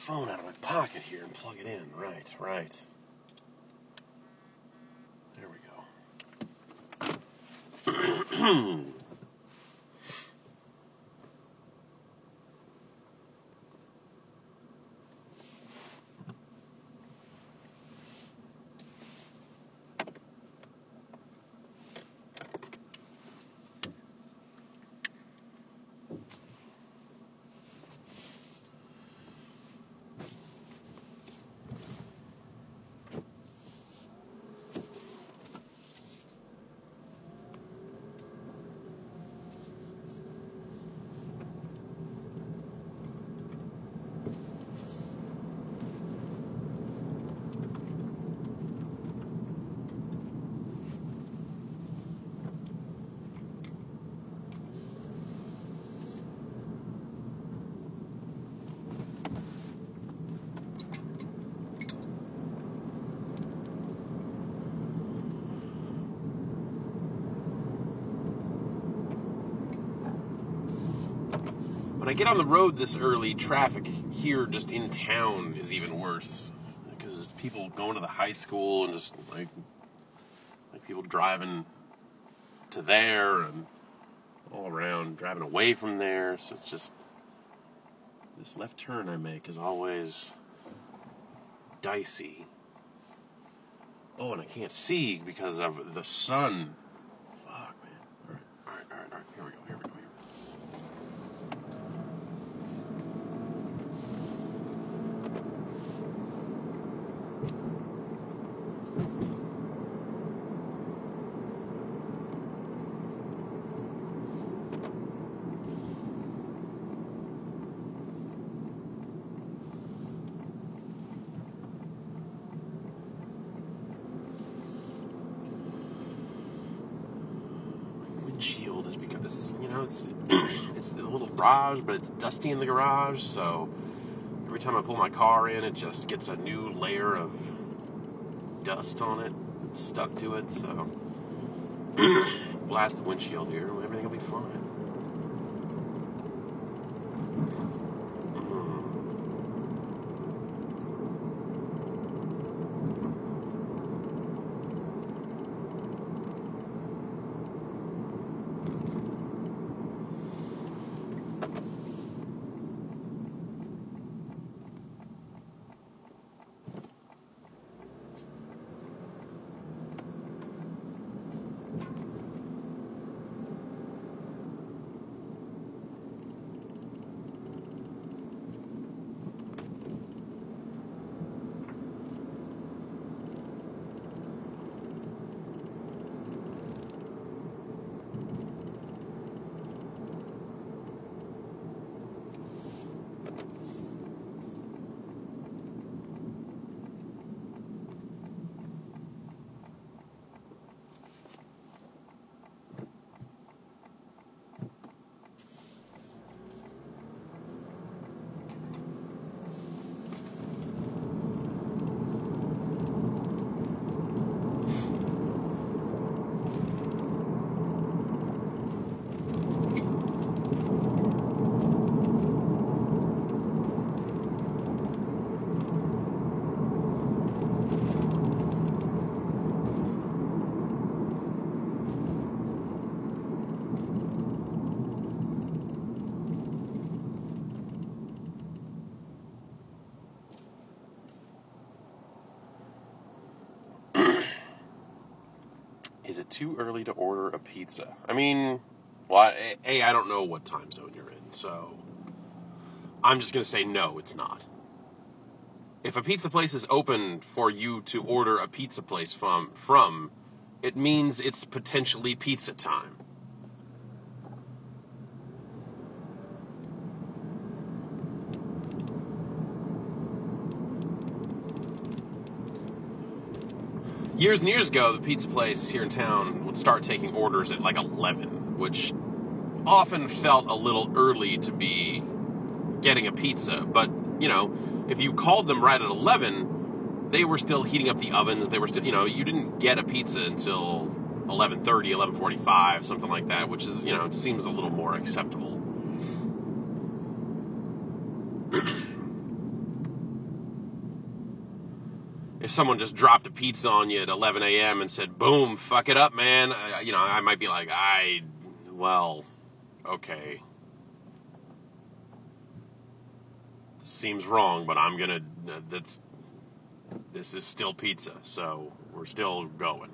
phone out of my pocket here and plug it in. Right. There we go. When I get on the road this early, traffic here just in town is even worse. Because there's people going to the high school and just like people driving to there and all around, driving away from there. So it's just, this left turn I make is always dicey. Oh, and I can't see because of the sun. Fuck, man. All right. Here we go. Windshield is because, it's a little garage, but it's dusty in the garage, so every time I pull my car in, it just gets a new layer of dust on it, stuck to it, so blast the windshield here, everything will be fine. Is it too early to order a pizza? I mean, well, I don't know what time zone you're in, so I'm just going to say no, it's not. If a pizza place is open for you to order a pizza place from, it means it's potentially pizza time. Years and years ago, the pizza place here in town would start taking orders at like 11, which often felt a little early to be getting a pizza. But, if you called them right at 11, they were still heating up the ovens. They were still, you didn't get a pizza until 11:30, 11:45, something like that, which is, seems a little more acceptable. if someone just dropped a pizza on you at 11 a.m. and said, boom, fuck it up, man, I might be like, well, okay. Seems wrong, but I'm gonna, this is still pizza, so we're still going.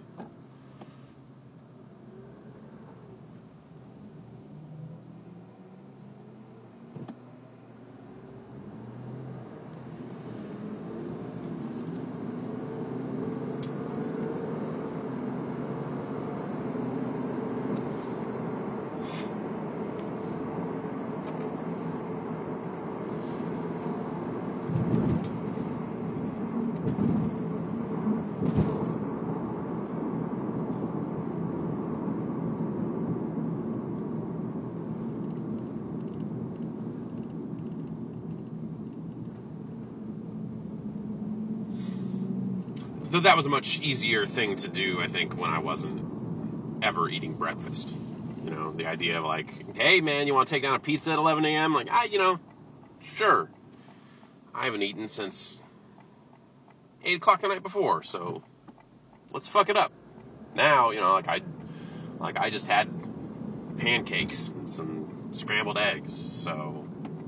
Though that was a much easier thing to do, I think, when I wasn't ever eating breakfast. The idea of like, hey man, you want to take down a pizza at 11 a.m.? Like, sure. I haven't eaten since 8 o'clock the night before, so let's fuck it up. Now, I just had pancakes and some scrambled eggs, so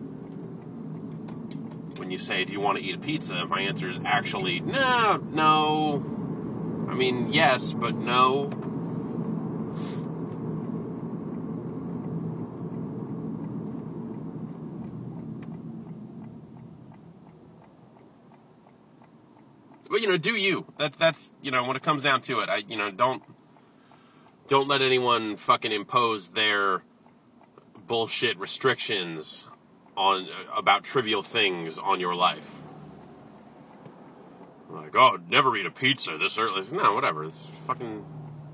when you say, do you want to eat a pizza? My answer is actually, no. I mean, yes, but no. But, do you. That's when it comes down to it, don't let anyone fucking impose their bullshit restrictions about trivial things on your life. Like, oh, never eat a pizza this early. No, whatever. It's fucking...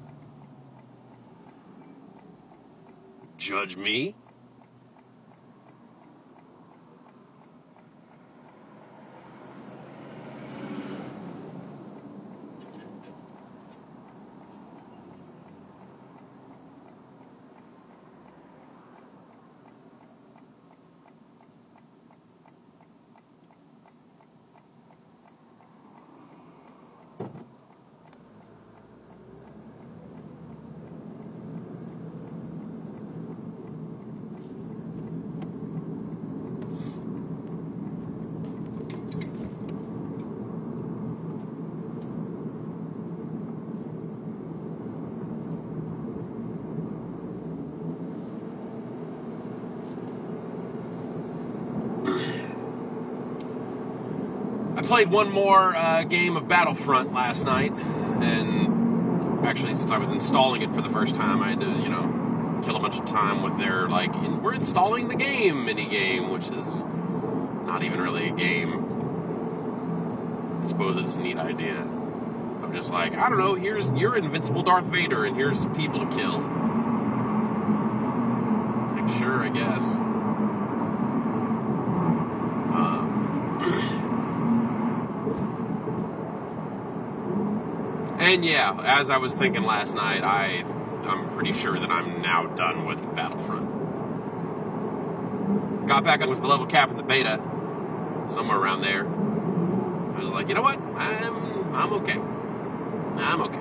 Judge me? I played one more game of Battlefront last night, and actually, since I was installing it for the first time, I had to, kill a bunch of time with their, we're installing the game mini-game, which is not even really a game. I suppose it's a neat idea. I'm just like, I don't know, you're invincible Darth Vader, and here's some people to kill. Like, sure, I guess. And yeah, as I was thinking last night, I'm pretty sure that I'm now done with Battlefront. Got back, I was the level cap in the beta, somewhere around there. I was like, you know what? I'm okay. I'm okay.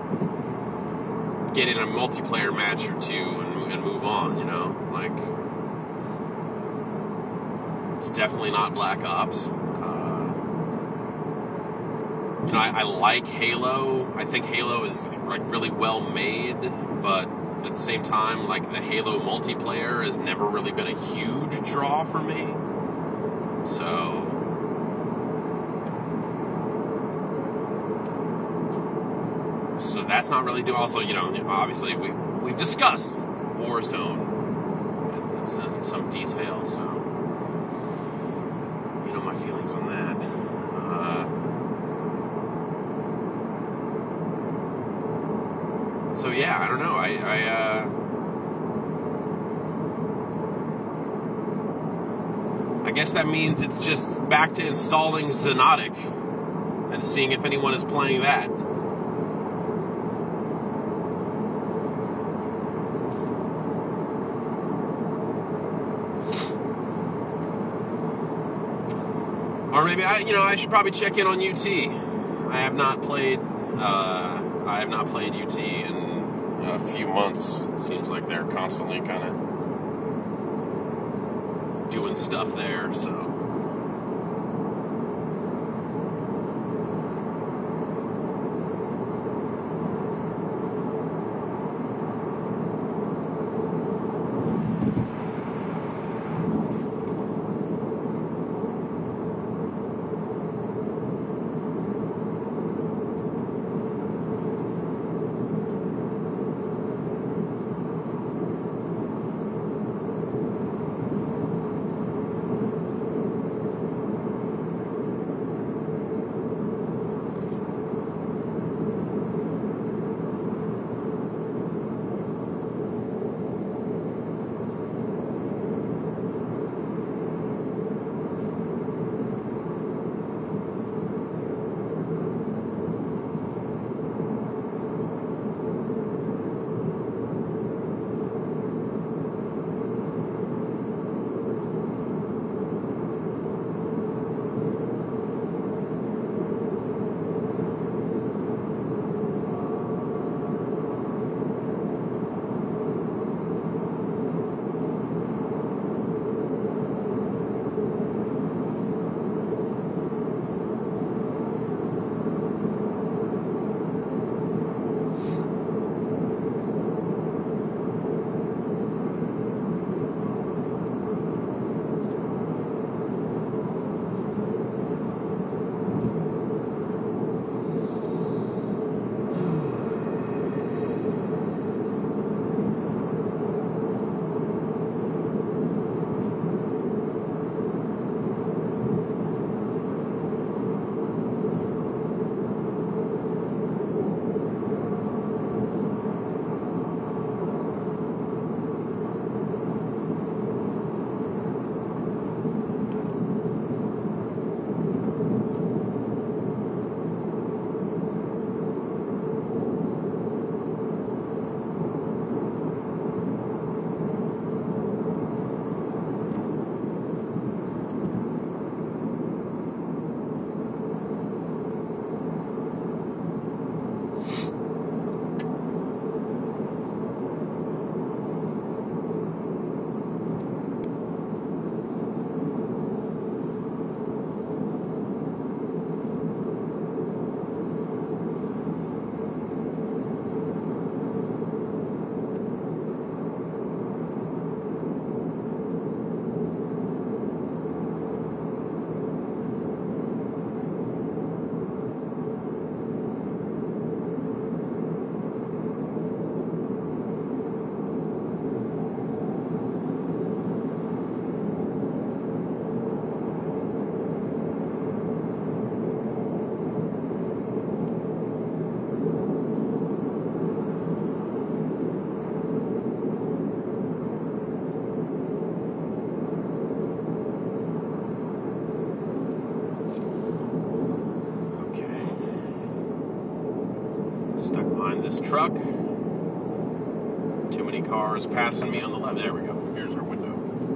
Get in a multiplayer match or two and move on, it's definitely not Black Ops. I like Halo. I think Halo is really well made, but at the same time, the Halo multiplayer has never really been a huge draw for me. So that's not really doing. Also, obviously we've discussed Warzone in some detail, so my feelings on that. So yeah, I don't know. I guess that means it's just back to installing Xonotic and seeing if anyone is playing that. Or maybe I should probably check in on UT. I have not played UT in a few months. It seems like they're constantly kind of doing stuff there, so. Stuck behind this truck. Too many cars passing me on the left. There we go. Here's our window.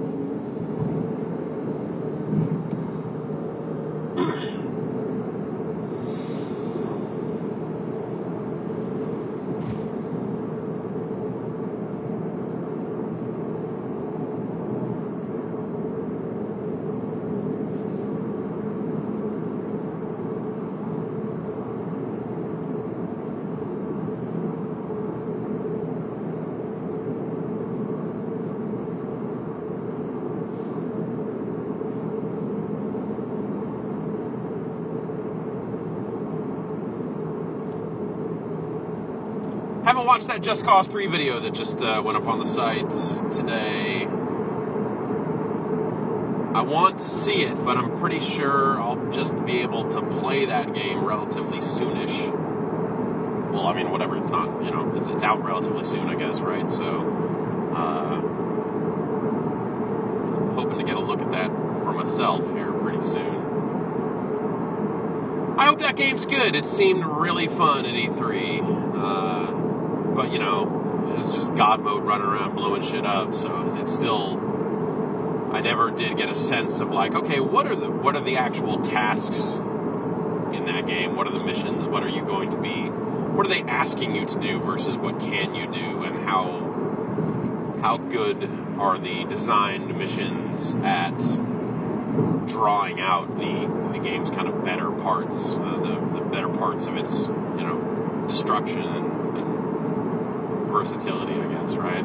Haven't watched that Just Cause 3 video that just went up on the site today. I want to see it, but I'm pretty sure I'll just be able to play that game relatively soonish. Well, I mean, whatever, it's not, it's out relatively soon, I guess, right? So, hoping to get a look at that for myself here pretty soon. I hope that game's good. It seemed really fun at E3. But, it was just God mode running around blowing shit up, so it's still, I never did get a sense of like, okay, what are the actual tasks in that game? What are the missions? What are you going to be? What are they asking you to do versus what can you do? And how good are the designed missions at drawing out the game's kind of better parts, the better parts of its, destruction and versatility, I guess, right?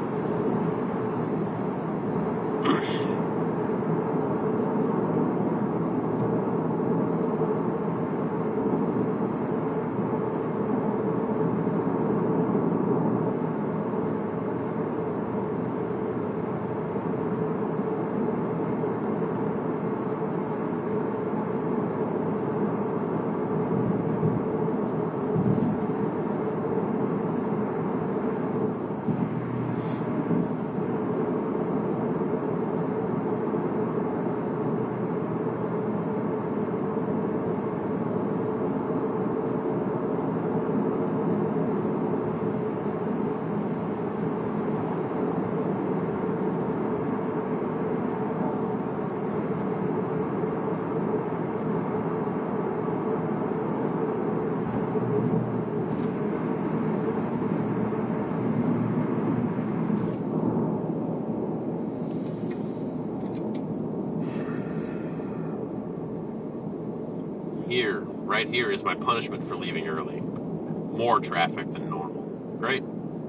Right here is my punishment for leaving early. More traffic than normal. Great.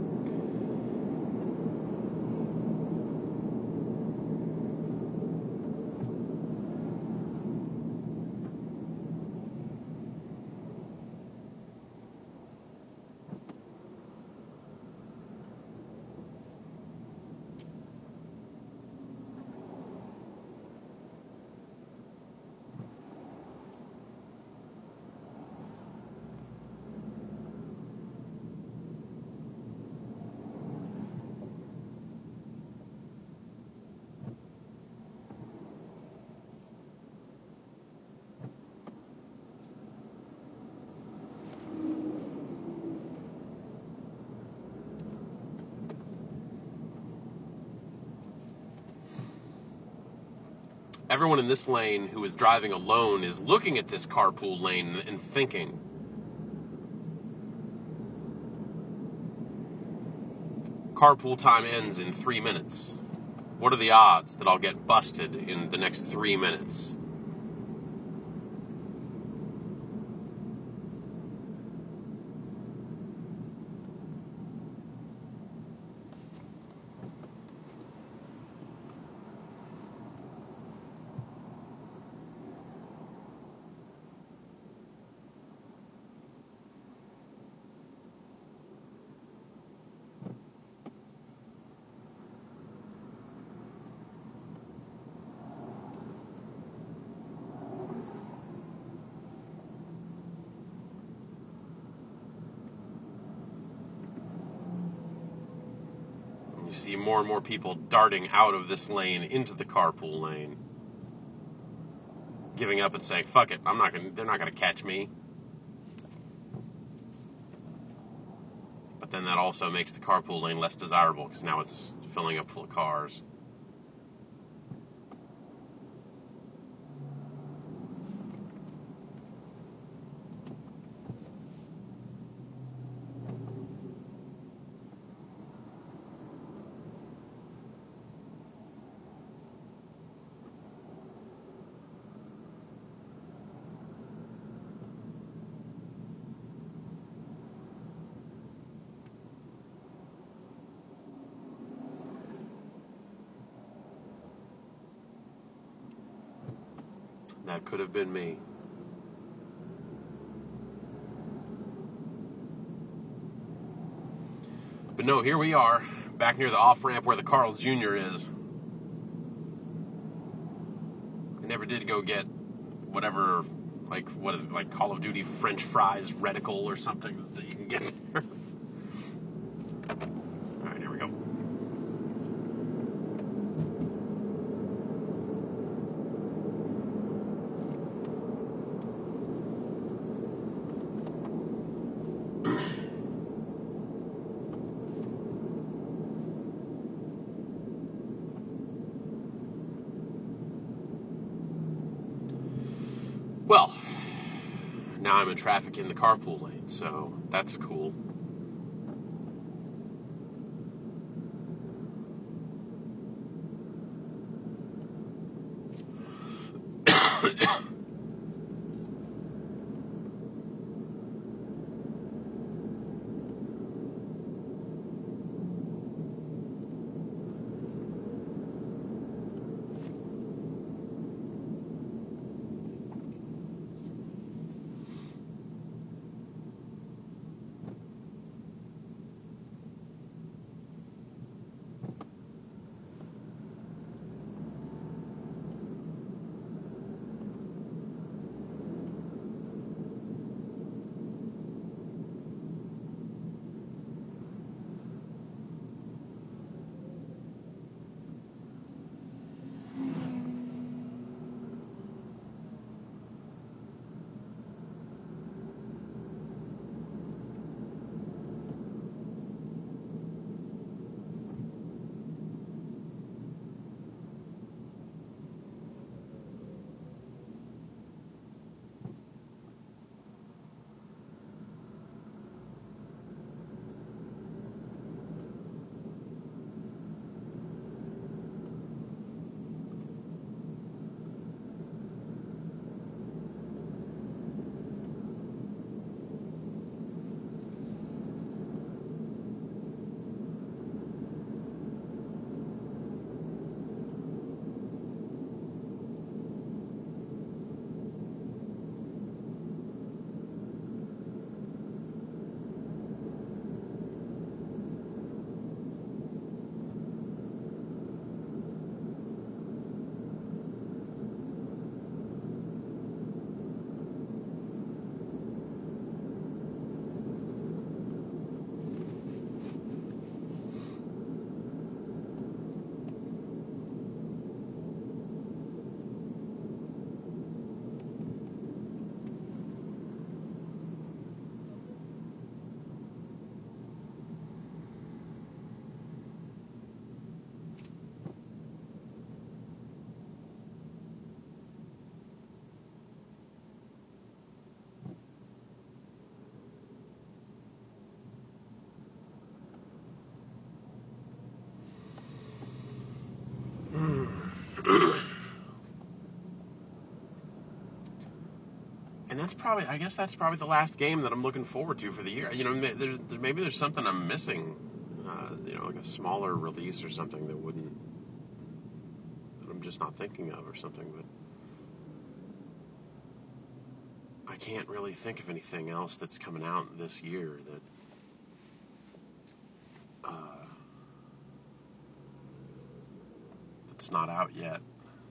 Everyone in this lane who is driving alone is looking at this carpool lane and thinking, carpool time ends in 3 minutes. What are the odds that I'll get busted in the next 3 minutes? You see more and more people darting out of this lane into the carpool lane, giving up and saying, fuck it, they're not gonna catch me. But then that also makes the carpool lane less desirable because now it's filling up full of cars. That could have been me. But no, here we are, back near the off-ramp where the Carl's Jr. is. I never did go get whatever, what is it, Call of Duty French fries reticle or something that you can get there. All right, here we go. Well, now I'm in traffic in the carpool lane, so that's cool. And I guess that's probably the last game that I'm looking forward to for the year. You know, maybe there's something I'm missing. Like a smaller release or something that I'm just not thinking of or something. But I can't really think of anything else that's coming out this year that's not out yet.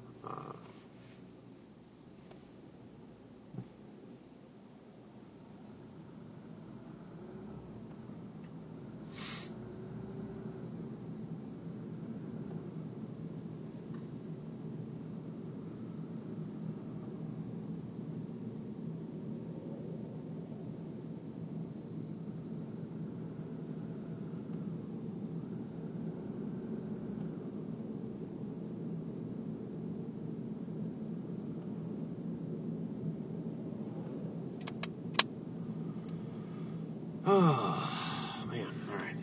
Oh, man. All right.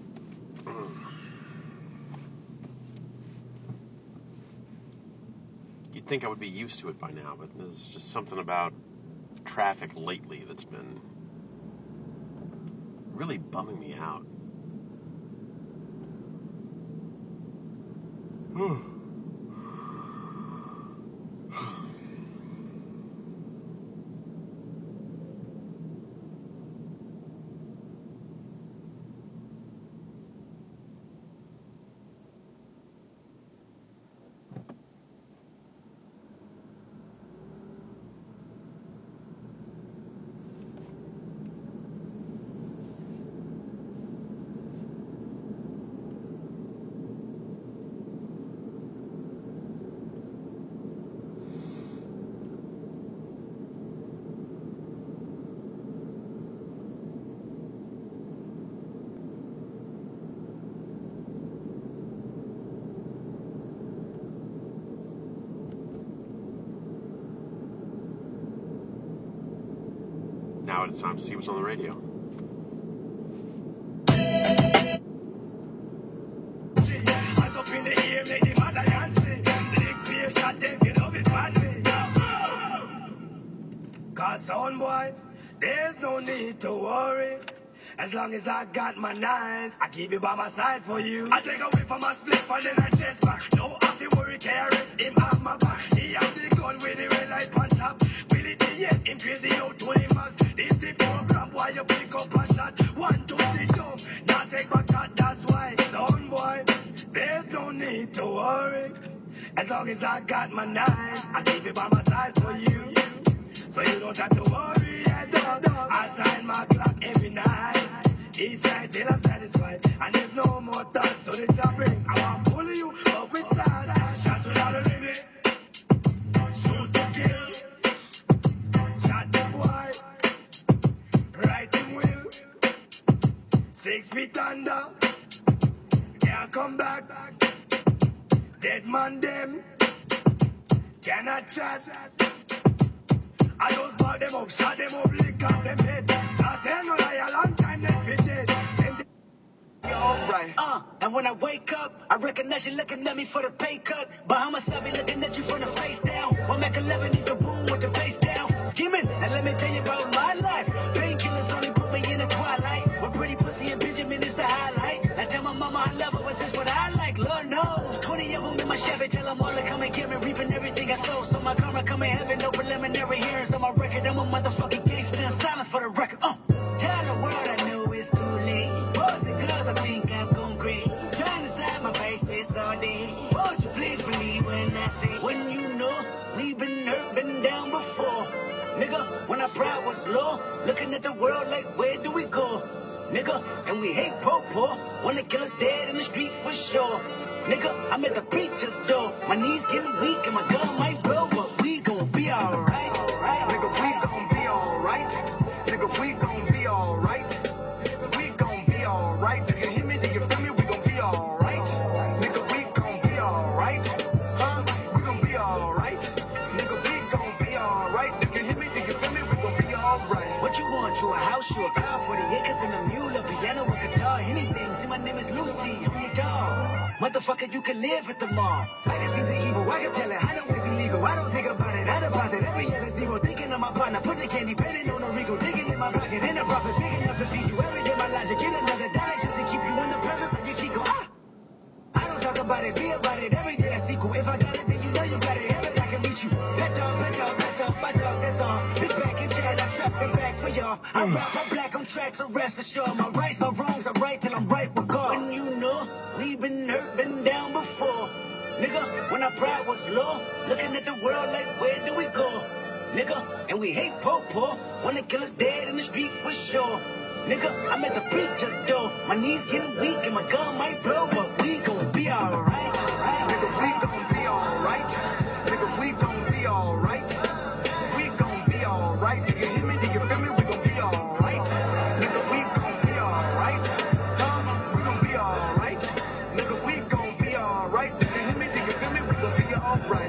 You'd think I would be used to it by now, but there's just something about traffic lately that's been really bumming me out. Now it's time to see what's on the radio. Cause son boy, there's no need to worry. As long as I got my knives, I keep it by my side for you. I take away from my split and then I chest back. No have to worry, KRS, him have my back. He have the gun with the red light on top. Will it be yes, him crazy out 20 max. This the program, why you pick up a shot. 1 to the dome, now take back shot, that's why. Son boy, there's no need to worry. As long as I got my knives, I keep it by my side for you. So you don't have to worry, I shine my clock every night. Each night till I'm satisfied. And there's no more thoughts, so the job brings. I want to pull you up with side. Shots without a limit. Shoot to kill. Shot the boy. Right in will. 6 feet under. Can't come back. Dead man them. Cannot chat. I just bought them up, shot them up, lick up them head. I tell no lie, a long time they fit dead. Alright. And when I wake up, I recognize you looking at me for the pay cut. Bahamas, I be looking at you from the face down. One Mac 11, you can boom with the face down. Scheming, and let me tell you about my life. Painkillers only put me in the twilight. With pretty pussy and Benjamin is the highlight. I tell my mama I love her, but this what I like. Lord knows, 20 of them in my Chevy. Tell them all to come and get me, reaping everything I sow. So my karma come in heaven, no preliminary hearings on my record. I'm a motherfucking gangster, silence for the record. Tell the world I know it's too late. Boys and girls, I think I'm going great. Trying to sign my basis all day. Won't you please believe when I say, when you know we've been hurt, been down before. Nigga, when our pride was low, looking at the world like, where do we go? Nigga, and we hate po-po, wanna kill us dead in the street for sure. Nigga, I'm at the preacher's door. My knees getting weak and my gun might blow, but we gon' be alright. Nigga, we gon' be alright. Nigga, we gon' be alright. We gon' be alright. Do you hear me? Do you feel me? We gon' be alright. Nigga, we gon' be alright. Huh? We gon' be alright. Nigga, we gon' be alright. Do you hear me? Do you feel me? We gon' be alright. What you want? You a house, you a car, 40 acres and a mule, a piano, a guitar, anything. See, my name is Lucy, I'm your dog. Motherfucker, you can live at the mall. I can see the evil, I can tell it, I know it's illegal. I don't think about it, I deposit every year at zero. Thinking of my partner, put the candy, penning on a Rico, digging in my pocket, in a profit, big enough to feed you every day. My logic, get another dollar just to keep you in the presence of your Chico. I don't talk about it, be about it every day. That's equal. If I got it, then you know you got it. Heaven, I can reach you. Pet dog, my dog, that's all. Big back and chat, I trap the back for y'all. I rap, I'm black on tracks, so rest assured. My rights, my wrongs, I'm right till I'm right with God. When you know we've been hurt, been down before. Nigga, when our pride was low, looking at the world like, where do we go? Nigga, and we hate po-po, wanna kill us dead in the street for sure. Nigga, I'm at the preacher's door. My knees getting weak and my gun might blow, but we gon' be alright. Nigga, we gon' be alright. Nigga, we gon' be alright. We gon' be alright. Do you hear me? Do you feel me? We gon' be alright. Nigga, we gon' be alright. Huh? We gon' be alright. Nigga, we gon' be alright. Do you hear me? Do you feel me? We gon' be alright.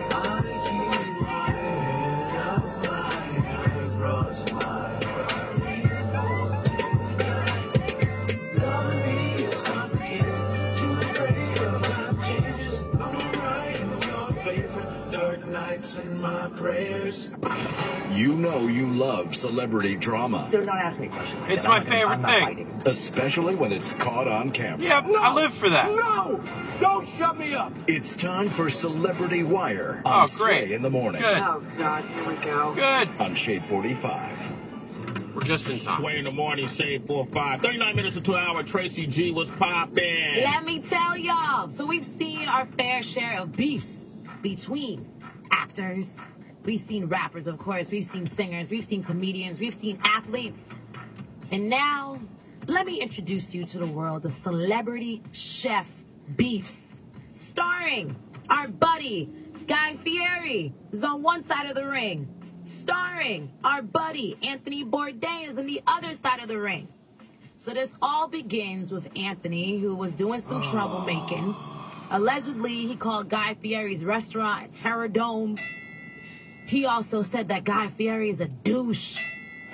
In my prayers. You know you love celebrity drama. Don't ask me questions. It's my favorite thing. Especially when it's caught on camera. Yep, I live for that. No! Don't shut me up! It's time for Celebrity Wire on great. Sway in the Morning. Good. Oh, God, here we go. Good. On Shade 45. We're just in time. Sway in the Morning, Shade 45. 39 minutes to 2 hour. Tracy G was popping. Let me tell y'all. So we've seen our fair share of beefs between actors. We've seen rappers, of course. We've seen singers. We've seen comedians. We've seen athletes. And now, let me introduce you to the world of celebrity chef beefs. Starring our buddy, Guy Fieri, is on one side of the ring. Starring our buddy, Anthony Bourdain, is on the other side of the ring. So this all begins with Anthony, who was doing some troublemaking. Allegedly, he called Guy Fieri's restaurant Terror Dome. He also said that Guy Fieri is a douche.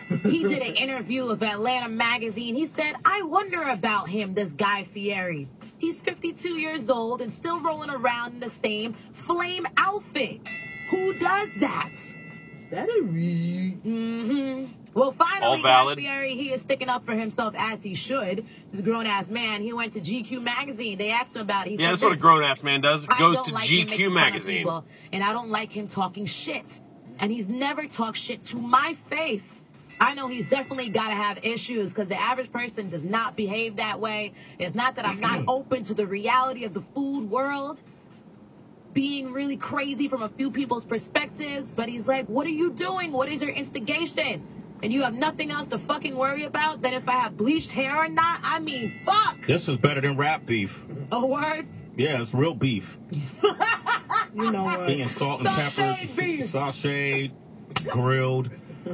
He did an interview with Atlanta Magazine. He said, I wonder about him, this Guy Fieri. He's 52 years old and still rolling around in the same flame outfit. Who does that? That is real. Mm-hmm. Well, finally, Guy Fieri, he is sticking up for himself as he should. This grown-ass man, he went to GQ Magazine. They asked him about it. He said, that's what a grown-ass man does. Goes to like GQ Magazine. People, and I don't like him talking shit. And he's never talked shit to my face. I know he's definitely got to have issues because the average person does not behave that way. It's not that I'm not open to the reality of the food world being really crazy from a few people's perspectives, but he's like, what are you doing? What is your instigation? And you have nothing else to fucking worry about than if I have bleached hair or not? I mean, fuck. This is better than rap beef. A word? Yeah, it's real beef. You know what? Being salt and pepper, sauteed, grilled.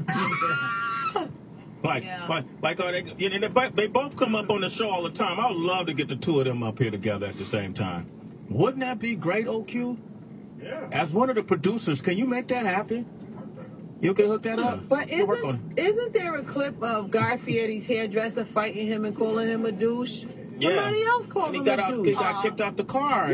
They both come up on the show all the time. I would love to get the two of them up here together at the same time. Wouldn't that be great, OQ? Yeah. As one of the producers, can you make that happen? You can hook that up. But isn't there a clip of Guy Fieri's hairdresser fighting him and calling him a douche? Somebody else called him a douche. He got kicked out the car.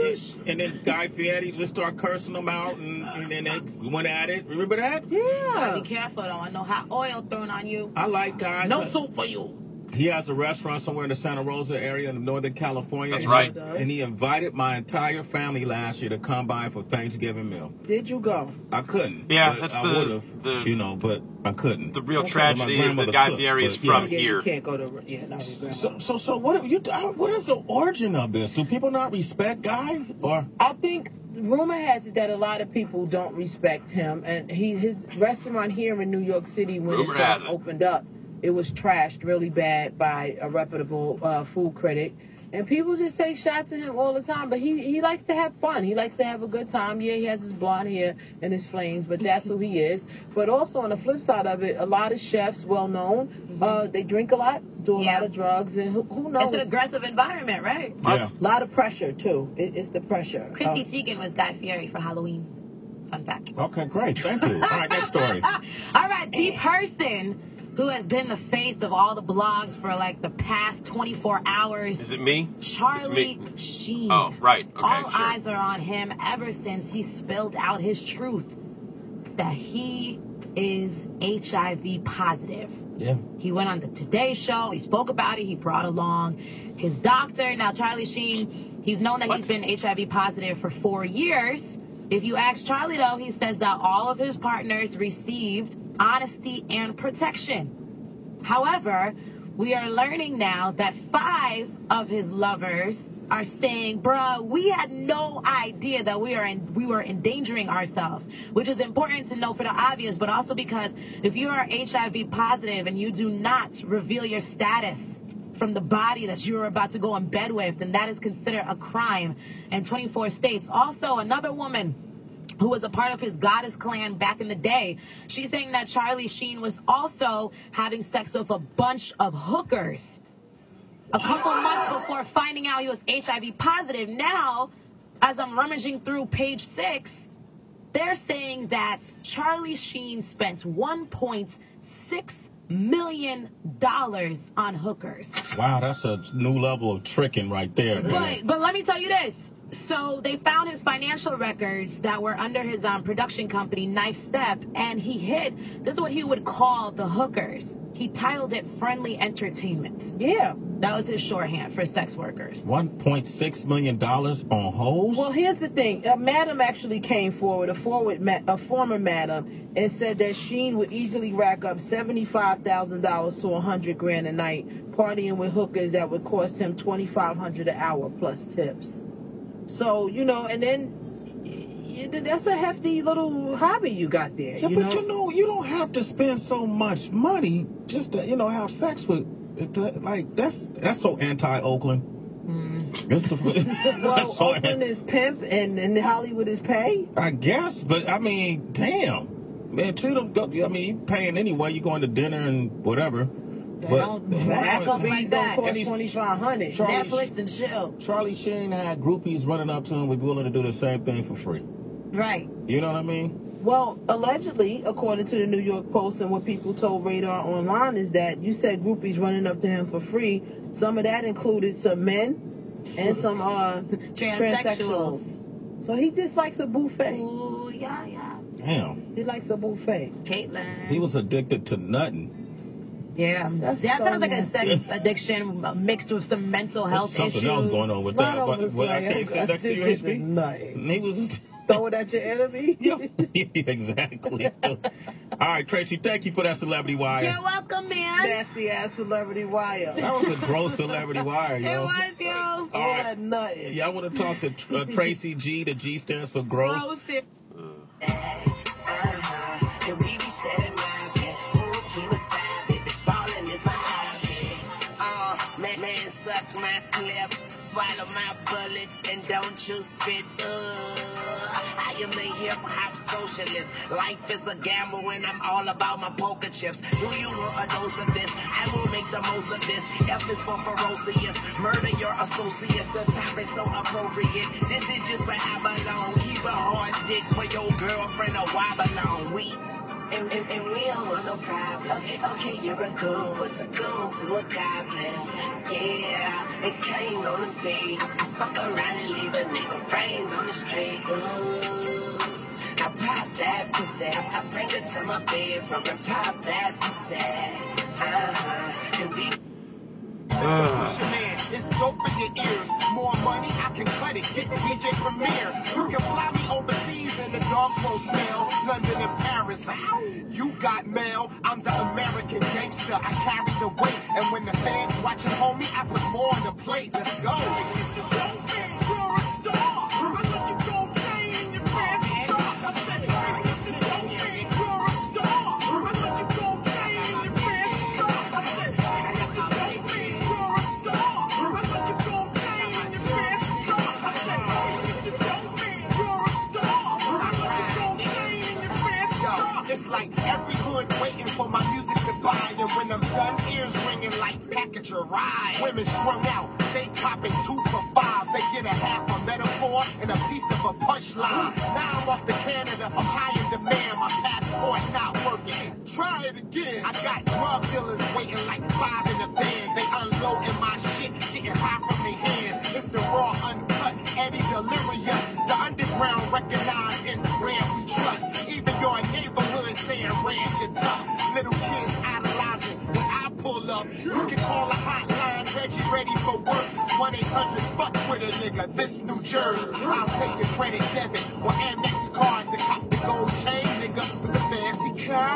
And then Guy Fieri just started cursing him out, and then they went at it. Remember that? Yeah. Be careful, though. I know hot oil thrown on you. I like Guy. No soup for you. He has a restaurant somewhere in the Santa Rosa area in Northern California. That's right. And he invited my entire family last year to come by for Thanksgiving meal. Did you go? I couldn't. Yeah, that's I would have, but I couldn't. The real tragedy is that Guy Fieri is from here. You can't go to. So what is the origin of this? Do people not respect Guy? Or I think rumor has it that a lot of people don't respect him, and his restaurant here in New York City when it first opened up, it was trashed really bad by a reputable food critic. And people just take shots at him all the time. But he likes to have fun. He likes to have a good time. Yeah, he has his blonde hair and his flames, but that's who he is. But also on the flip side of it, a lot of chefs, well-known, they drink a lot, do a lot of drugs, and who knows? It's an aggressive environment, right? Yeah. A lot of pressure, too. It's the pressure. Christy Teigen was Guy Fieri for Halloween. Fun fact. Okay, great. Thank you. All right, next story. All right, the person who has been the face of all the blogs for like the past 24 hours. Is it me? Charlie Sheen. Oh, right. Okay, all eyes are on him ever since he spilled out his truth that he is HIV positive. Yeah. He went on the Today Show. He spoke about it. He brought along his doctor. Now, Charlie Sheen, he's known that he's been HIV positive for 4 years. If you ask Charlie, though, he says that all of his partners received honesty and protection. However, we are learning now that 5 of his lovers are saying, bruh, we had no idea that we were endangering ourselves, which is important to know for the obvious, but also because if you are HIV positive and you do not reveal your status from the body that you're about to go in bed with, then that is considered a crime in 24 states. Also, another woman who was a part of his Goddess clan back in the day, she's saying that Charlie Sheen was also having sex with a bunch of hookers a couple months before finding out he was HIV positive. Now, as I'm rummaging through page 6, they're saying that Charlie Sheen spent $1.6 million on hookers. Wow, that's a new level of tricking right there. But let me tell you this. So they found his financial records that were under his production company, Knife Step, and he hid, this is what he would call the hookers. He titled it Friendly Entertainment. Yeah. That was his shorthand for sex workers. $1.6 million on hoes? Well, here's the thing. A madam actually came forward, a former madam, and said that Sheen would easily rack up $75,000 to $100,000 a night, partying with hookers that would cost him $2,500 an hour plus tips. So, and then that's a hefty little hobby you got there. Yeah, but you don't have to spend so much money just to, have sex with, that's so anti-Oakland. Well, Oakland is pimp and Hollywood is pay? I guess, but I mean, damn. Man, treat them, you paying anyway, you going to dinner and whatever. Don't back up like that. $2,500. Netflix and chill. Charlie Sheen had groupies running up to him, would be willing to do the same thing for free. Right. You know what I mean? Well, allegedly, according to the New York Post and what people told Radar Online, is that you said groupies running up to him for free. Some of that included some men and some transsexuals. So he just likes a buffet. Ooh, yeah. Damn. He likes a buffet. Caitlin. He was addicted to nothing. Yeah. That's That so sounds like a nasty. sex addiction mixed with some mental health There's something issues. else going on with Not that. over But I can't say that to you, addicted to HP. nothing. He was... Throw it at your enemy. Yeah, exactly. All right, Tracy, thank you for that celebrity wire. You're welcome, man. Nasty ass celebrity wire. That was a gross celebrity wire, yo. It was, yo. All All right. that nothing. Y'all want to talk to Tracy G? The G stands for gross. Roasted. And we be steady rockin'. Ooh, he was savage. Ballin' is my hobby. Man, suck my clip. Swallow my bullets and don't you spit. I am the hip-hop socialist. Life is a gamble and I'm all about my poker chips. Do you want a dose of this? I will make the most of this. F is for ferocious. Murder your associates. The time is so appropriate. This is just where I belong. Keep a hard dick for your girlfriend or wobble on. And we don't want no problems. Okay, you're a goon. What's a goon to a goblin? Yeah, it came on the beat. I fuck around and leave a nigga brains on the street. Ooh, I pop that pussy. I bring it to my bedroom and pop that pussy. And we... It's dope in your ears. More money, I can cut it. Get DJ Premier. You can fly me overseas and the dogs won't smell. London and Paris. You got mail. I'm the American gangster. I carry the weight. And when the fans watching homie, I put more on the plate. Let's go. You're a star. I look you gold chain in your fancy car. I said, you're a star. I look you gold chain in your fancy car. I said, you're a star. I look you gold chain in your fancy car. I said, you're a star. I look you gold chain in your fancy car. It's like every hood waiting for my music to buy. And when I'm done, ears ringing like package a ride. Women strung out, they copping 2 for $5. They get a half a metaphor and a piece of a punchline. Now I'm off to Canada, I'm high in demand. My passport not working. Try it again. I got drug dealers waiting like 5 in the van. They unloading my shit, getting high from their hands. It's the raw, uncut, Eddie Delirious. The underground recognized in the brand we trust. Even your neighborhood saying ranch is tough. Little kids idolizing when I pull up. You can call a hotline, Reggie ready for work. 1-800-FUCK with a nigga, this New Jersey. I'll take your credit debit or Amex card to cop the gold chain, nigga, with the fancy car.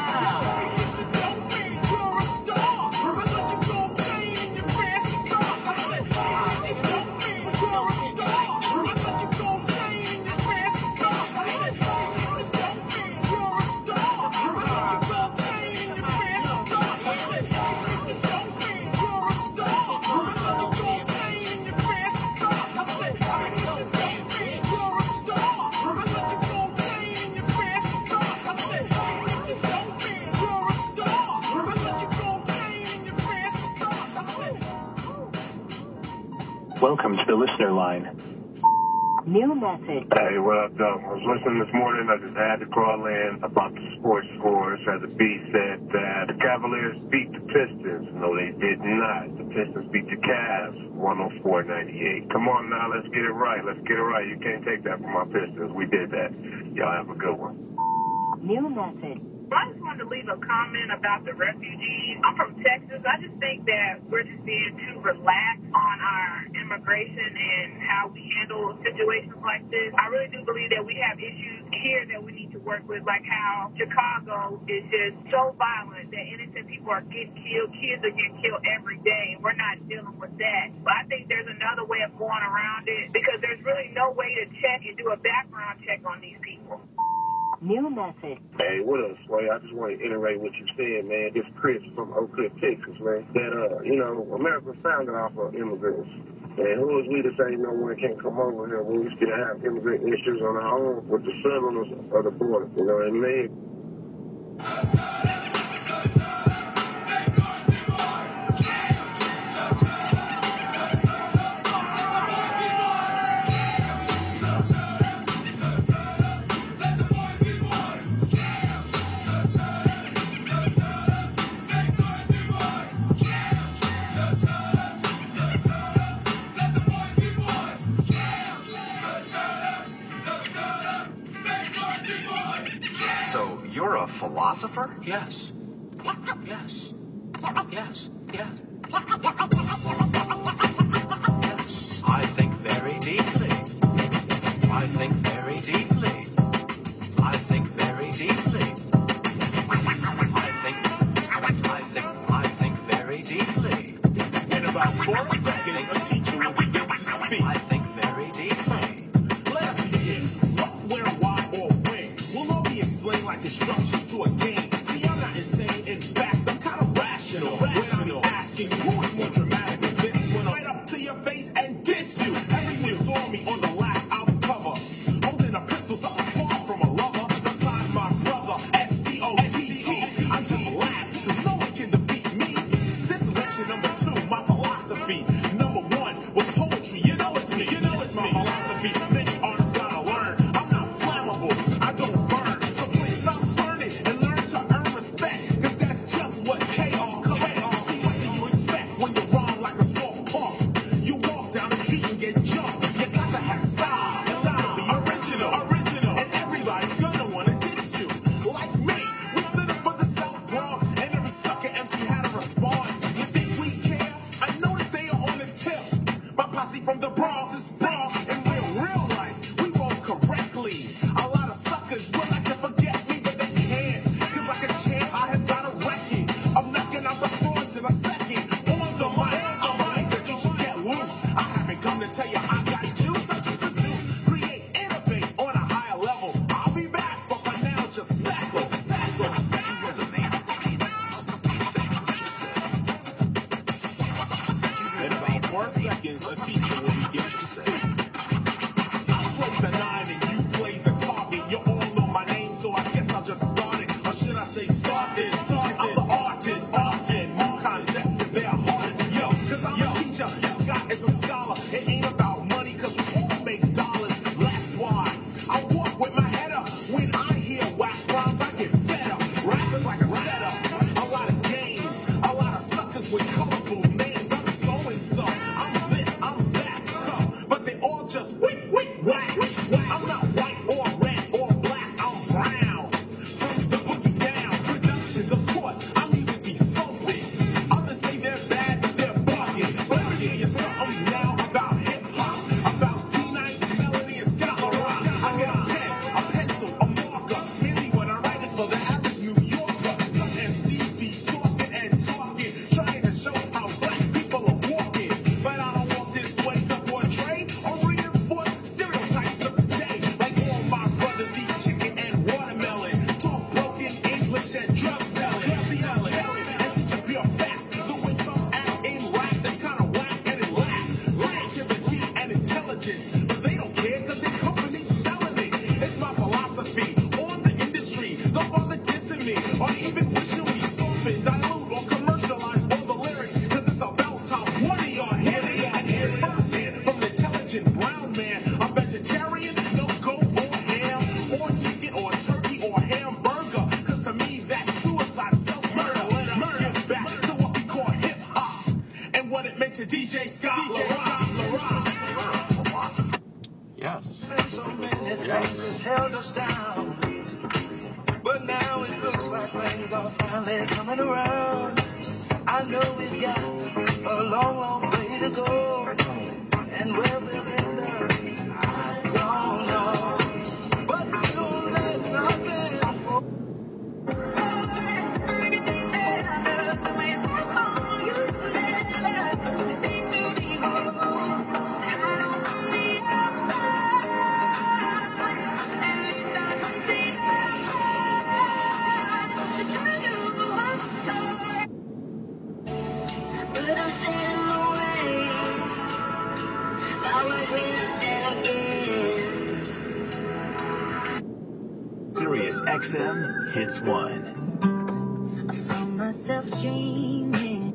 You're a star. I look you gold chain in your fancy car. I said, you're a star. I look you gold chain in your fancy car. I said, you're a star. I look you gold chain in your fancy car. I said, you're a star. I look you gold chain in your fancy car. I said, you're a star. I look you gold chain in your fancy car. I said, you're a star. I look you gold chain in your fancy car. I said. Welcome to the listener line. New message. Hey, what up, though? I was listening this morning. I just had to call in about the sports scores. As the B said that the Cavaliers beat the Pistons. No, they did not. The Pistons beat the Cavs 104-98. Come on now, let's get it right. Let's get it right. You can't take that from our Pistons. We did that. Y'all have a good one. New message. I just wanted to leave a comment about the refugees. I'm from Texas. I just think that we're just being too relaxed on our immigration and how we handle situations like this. I really do believe that we have issues here that we need to work with, like how Chicago is just so violent that innocent people are getting killed. Kids are getting killed every day, and we're not dealing with that. But I think there's another way of going around it because there's really no way to check and do a background check on these people. New message. Hey, what up, Sway? I just want to iterate what you said, man. This Chris from Oak Cliff, Texas, man. That, America was founded off of immigrants. And who is we to say no one can't come over here when we still have immigrant issues on our own with the southerners of the border? You know what I mean? philosopher? Yes. Yes. Yes. Yes. Yes. I think very deeply. I think very deeply. I think very deeply. I think very deeply. In about 4 seconds, a teacher will begin to speak. I think very deeply. Let's begin. What, where, why, or when will all be explained like instructions to a game. See, I'm not insane. In fact, I'm kind of rational. When I'm asking you, who is more dramatic than this? When I'm right up to your face and diss you. Everyone saw me on the last album cover, holding a pistol, something far from a lover. Beside my brother, SCOTT. I just laugh, 'cause no one can defeat me. This is lecture number 2, my philosophy. Number 1 was poetry. You know it's me. It's my philosophy. Many artists gotta learn. I'm not flammable. I don't burn. So please stop burning and learn to earn respect. 'Cause that's just what KR collects. See, what do you expect when you rhyme like a soft punk? You walk down the street and get jumped. You got to have style. It's gotta be original. And everybody's gonna wanna diss you. Like me, we stood up for the South Bronx, and every sucker MC had a response. You think we care? I know that they are on the tip. My posse from the Bronx is Bronx, and we're real life. We roll correctly. A lot of suckers will like to forget me, but they can't. 'Cause like a champ, I have got a record. I'm knocking out the frauds in a second. On the mic, I'm right that you should get loose. I haven't come to tell you I got juice. I just produce, create, innovate on a higher level. I'll be back, but for now, just sackle. In about 4 seconds, a teacher will begin to speak. I play the 9 and you play the target. You all know my name, so I guess I'll just start it. Or should I say start it? I'm the artist, often new concepts that they're hard. Yo, 'cause I'm a teacher, Scott is a scholar. It ain't about money, 'cause we all make dollars. That's why I walk with my head up. When I hear whack rhymes, I get fed up. Rap is like a setup, a lot of games, a lot of suckers with colorful names. I'm so-and-so, I'm this, I'm that, but they all just whack. I'm not white or red or black, I'm brown. From the boogie down, productions, of course, I'm musically thumping. Others say they're bad, but they're bugging. But let me hear you something now about hip-hop, about D-Nice, melody, and Scott rock. I get a pen, a pencil, a marker, really when I write it for the average New Yorker. Some MCs be talking and talking, trying to show how black people are walking. But I don't walk this way to portray or reinforce stereotypes of today. Like all my brothers eat chicken and watermelon, talk broken English and drug selling. And such a pure facts, the way some act in rap is kinda whack and it lasts. Creativity and intelligence, but they don't care 'cause their company's selling it. It's my philosophy on the industry. Don't bother dissing me or even wishing we soften, dilute or commercialize all the lyrics, 'cause it's about time one of y'all hear it. And hear it firsthand from the intelligent brown man. I'm vegetarian, no goat or ham, or chicken or turkey or hamburger, 'cause to me that's suicide, self-murder. Let us get back to what we call hip-hop and what it meant to DJ Scott LaRock. Yes. So many things held us down, but now it looks like things are finally coming around. I know we've got a long way to go, and where we'll end up, I don't know. But we don't let nothing But I'm set in my ways. I was with them again. Sirius XM hits 1. I found myself dreaming.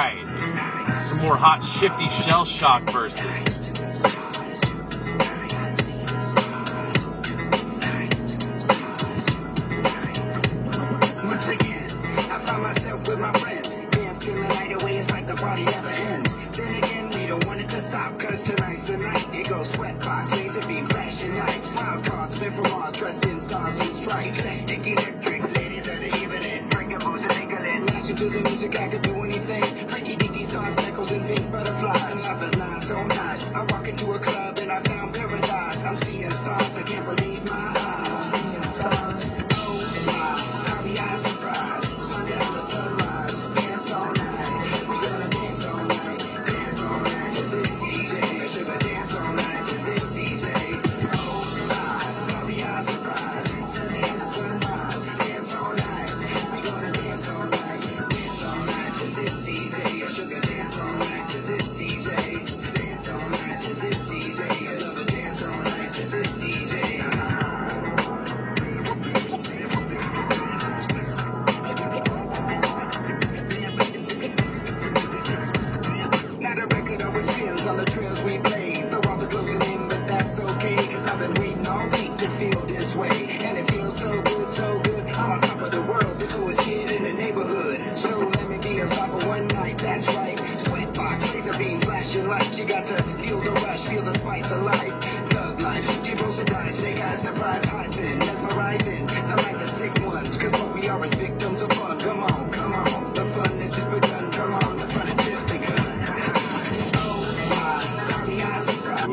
right. Some more hot, shifty shell shock verses. Once again, I found myself with my friends. Dancing the night away, it's like the party never ends. Then again, we don't want it to stop, cause tonight's the night. It goes sweatbox, laser beam, flashing lights. Smile cards, men from Mars, dressed in stars and stripes. Think electric, ladies of the evening. Bring your booze and England. Lashing to the music, I could do anything. Freaky dinky stars, speckles and pink butterflies. Love is not so nice. I walk into a club and I found paradise. I'm seeing stars, I can't believe my eyes. Seeing stars, oh my, starry-eyed surprise. Sundown to sunrise, dance all night. We gonna dance all night, dance all night to this DJ. Sugar dance all night to this DJ. Oh my, starry-eyed surprise. Sundown to sunrise, dance all night. We gonna dance all night to this DJ. Sugar dance all night to this DJ. Dance all night to this DJ. I love to dance all night to this DJ. Now the record always spins on the trails we blaze. The walls are closing in, but that's okay, cause I've been waiting all week to feel this way. And it feels so good, so good. I'm on top of the world, the coolest kid in the neighborhood. So let me be a star for one night, that's right. Sweatbox, laser beam, flashing lights. You got to feel the rush, feel the spice of life. Thug life, you roll some dice, they got surprise hearts in, mesmerizing. The nights are sick ones, cause what we are is victims of fun. Come on, come on, the fun has just begun. Come on, the fun has just begun. Oh my, starry-eyed surprise.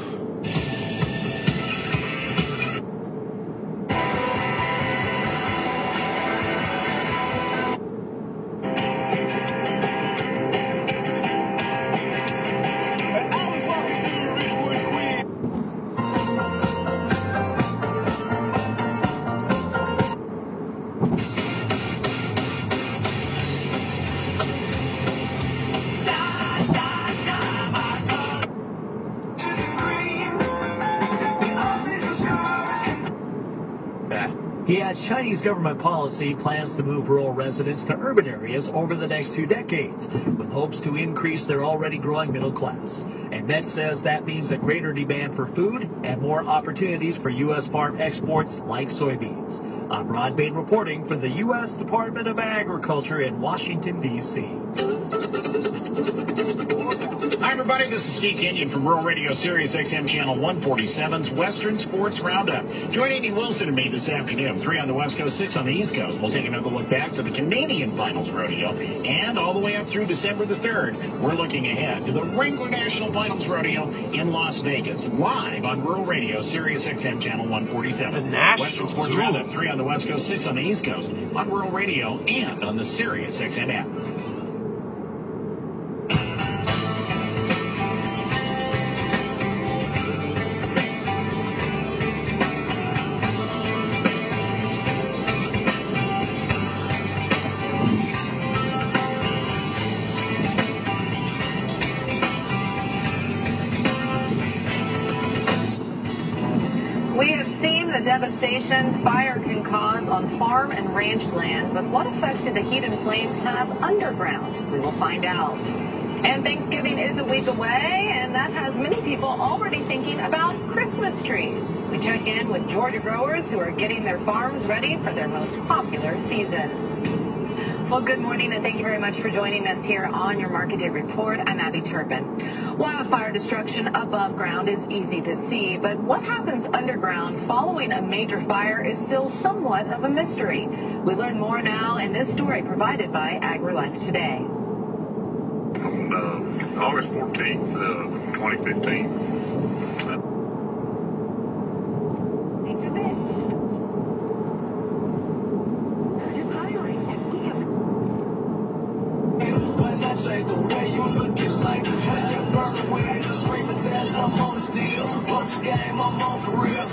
He adds Chinese government policy plans to move rural residents to urban areas over the next 2 decades, with hopes to increase their already growing middle class. And Met says that means a greater demand for food and more opportunities for U.S. farm exports like soybeans. I'm Rod Bain reporting for the U.S. Department of Agriculture in Washington, D.C. Hi, everybody. This is Steve Kenyon from Rural Radio Sirius XM Channel 147's Western Sports Roundup. Join Andy Wilson and me this afternoon, 3 on the West Coast, 6 on the East Coast. We'll take another look back to the Canadian Finals Rodeo, and all the way up through December the 3rd, we're looking ahead to the Wrangler National Finals Rodeo in Las Vegas, live on Rural Radio Sirius XM Channel 147. The Western Sports Roundup, 3 on the West Coast, 6 on the East Coast, on Rural Radio and on the Sirius XM app. We have seen the devastation fire can cause on farm and ranch land, but what effect did the heat and flames have underground? We will find out. And Thanksgiving is a week away, and that has many people already thinking about Christmas trees. We check in with Georgia growers who are getting their farms ready for their most popular season. Well, good morning, and thank you very much for joining us here on your Market Day Report. I'm Abby Turpin. Wildfire destruction above ground is easy to see, but what happens underground following a major fire is still somewhat of a mystery. We learn more now in this story provided by AgriLife Today. On August 14th, 2015, Change the way you looking like you had your burn when I just scream and tell I'm on the steel. Once a game, I'm on for real.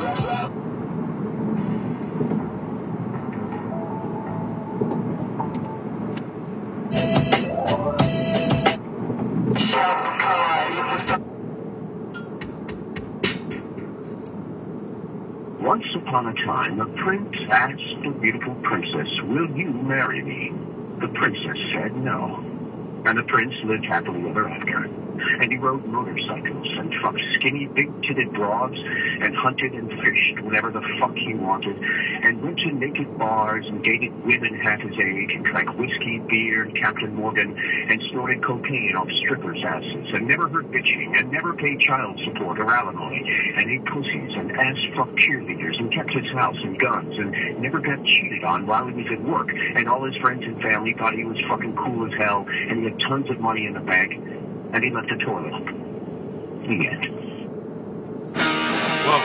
Once upon a time, a prince asked the beautiful princess, "Will you marry me?" The princess said no. And the prince lived happily ever after. And he rode motorcycles and fucked skinny, big-titted broads and hunted and fished whenever the fuck he wanted and went to naked bars and dated women half his age and drank whiskey, beer, and Captain Morgan and snorted cocaine off strippers' asses and never heard bitching and never paid child support or alimony and ate pussies and ass-fucked cheerleaders and kept his house and guns and never got cheated on while he was at work and all his friends and family thought he was fucking cool as hell and he had tons of money in the bank. And he left the toilet. The end. Whoa.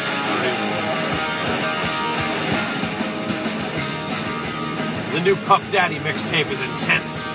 The new Puff Daddy mixtape is intense.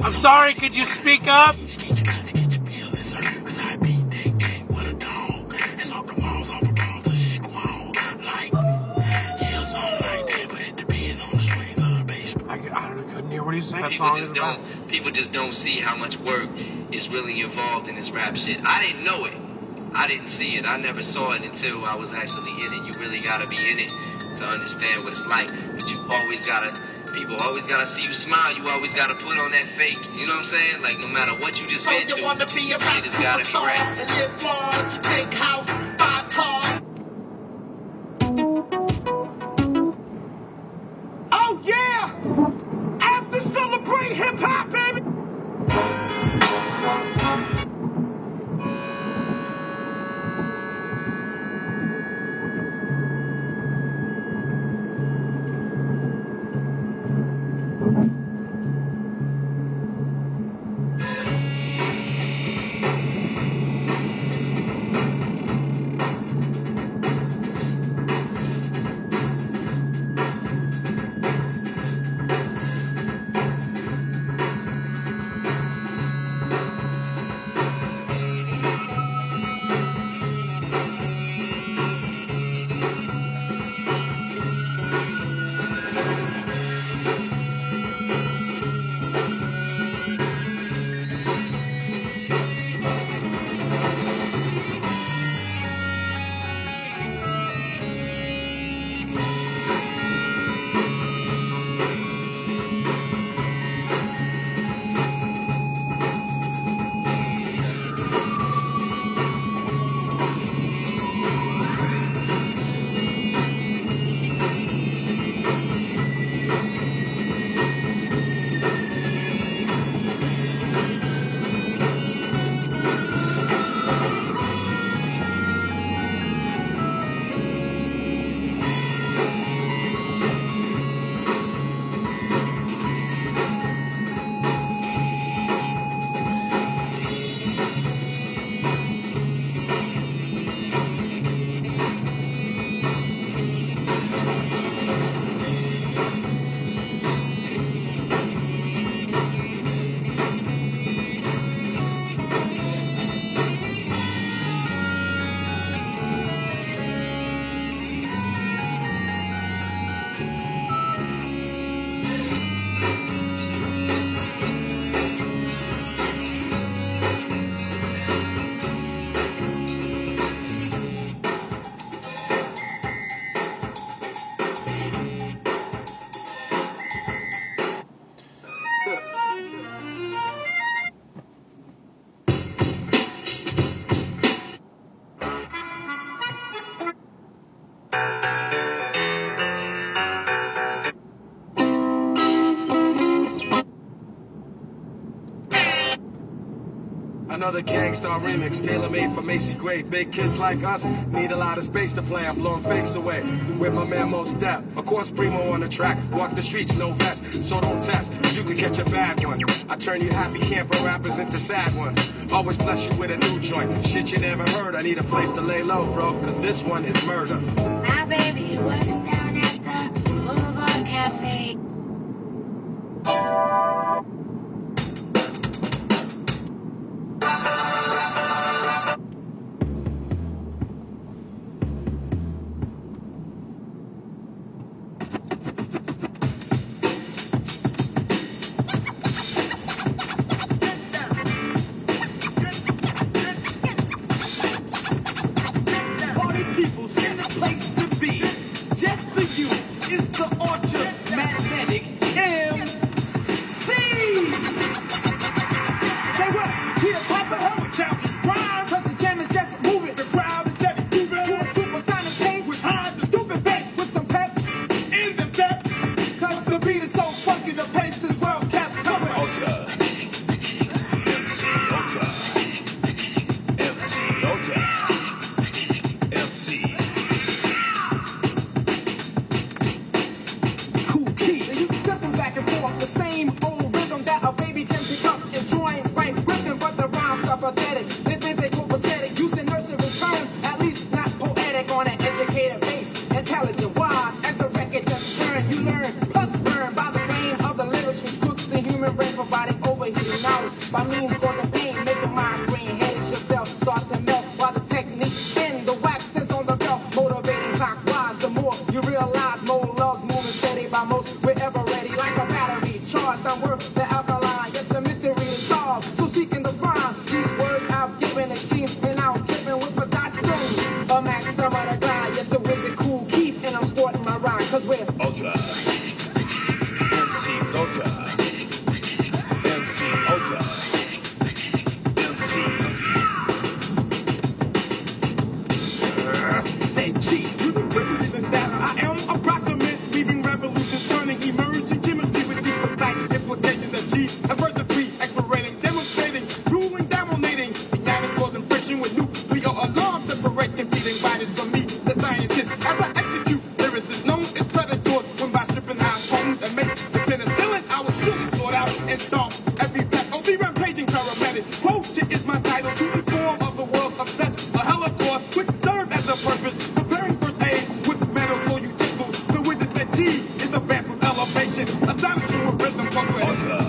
I'm sorry, could you speak up? What are you saying? People just don't see how much work is really involved in this rap shit. I didn't know it. I didn't see it. I never saw it until I was actually in it. You really gotta be in it to understand what it's like. But you always gotta, people always gotta see you smile. You always gotta put on that fake. You know what I'm saying? Like no matter what you just been through, you just gotta be right. And live large, big house, 5 cars. Oh yeah! As we celebrate hip hop, baby. Another Gangstar remix, tailor-made for Macy Gray. Big kids like us need a lot of space to play. I'm blowing fakes away with my man Mos Def. Of course, Primo on the track. Walk the streets, no vest, so don't test, 'cause you could catch a bad one. I turn you happy camper rappers into sad ones. Always bless you with a new joint. Shit you never heard. I need a place to lay low, bro, 'cause this one is murder. My baby works down at the Boulevard Cafe. Human brain providing over overheating knowledge by means causing pain, making migraine headaches yourself start to melt while the techniques spin. The wax sits on the belt, motivating clockwise. The more you realize, more love's moving steady by most. We're ever ready like a battery charged. I'm worth the alkaline. Yes, the mystery is solved. So seeking to find these words I've given extreme and out dripping with a Datsun. A maxim of the guy. Yes, the wizard Cool Keith, and I'm sporting my rhyme. Cause we're Ultra. MC's Ultra. MC Ultra. Say G, using witnesses and data. I am approximate, leaving revolutions, turning emerging chemistry with deep precise implications. Achieve adversity, explorating, demonstrating, ruling, dominating, igniting, causing friction with nuclear alarms, separates competing writers from me, the scientist. As I execute lyricists known as predators, when by stripping out poems and make the penicillin, I will surely sort out and stomp every pest. Only rampaging paramedic. Quotient is my title to inform of the world's of such a holocaust. Quick serve as a purpose, preparing first aid with medical utensils. The wizard said G is advanced with elevation, astonishing with rhythm plus with Ultra.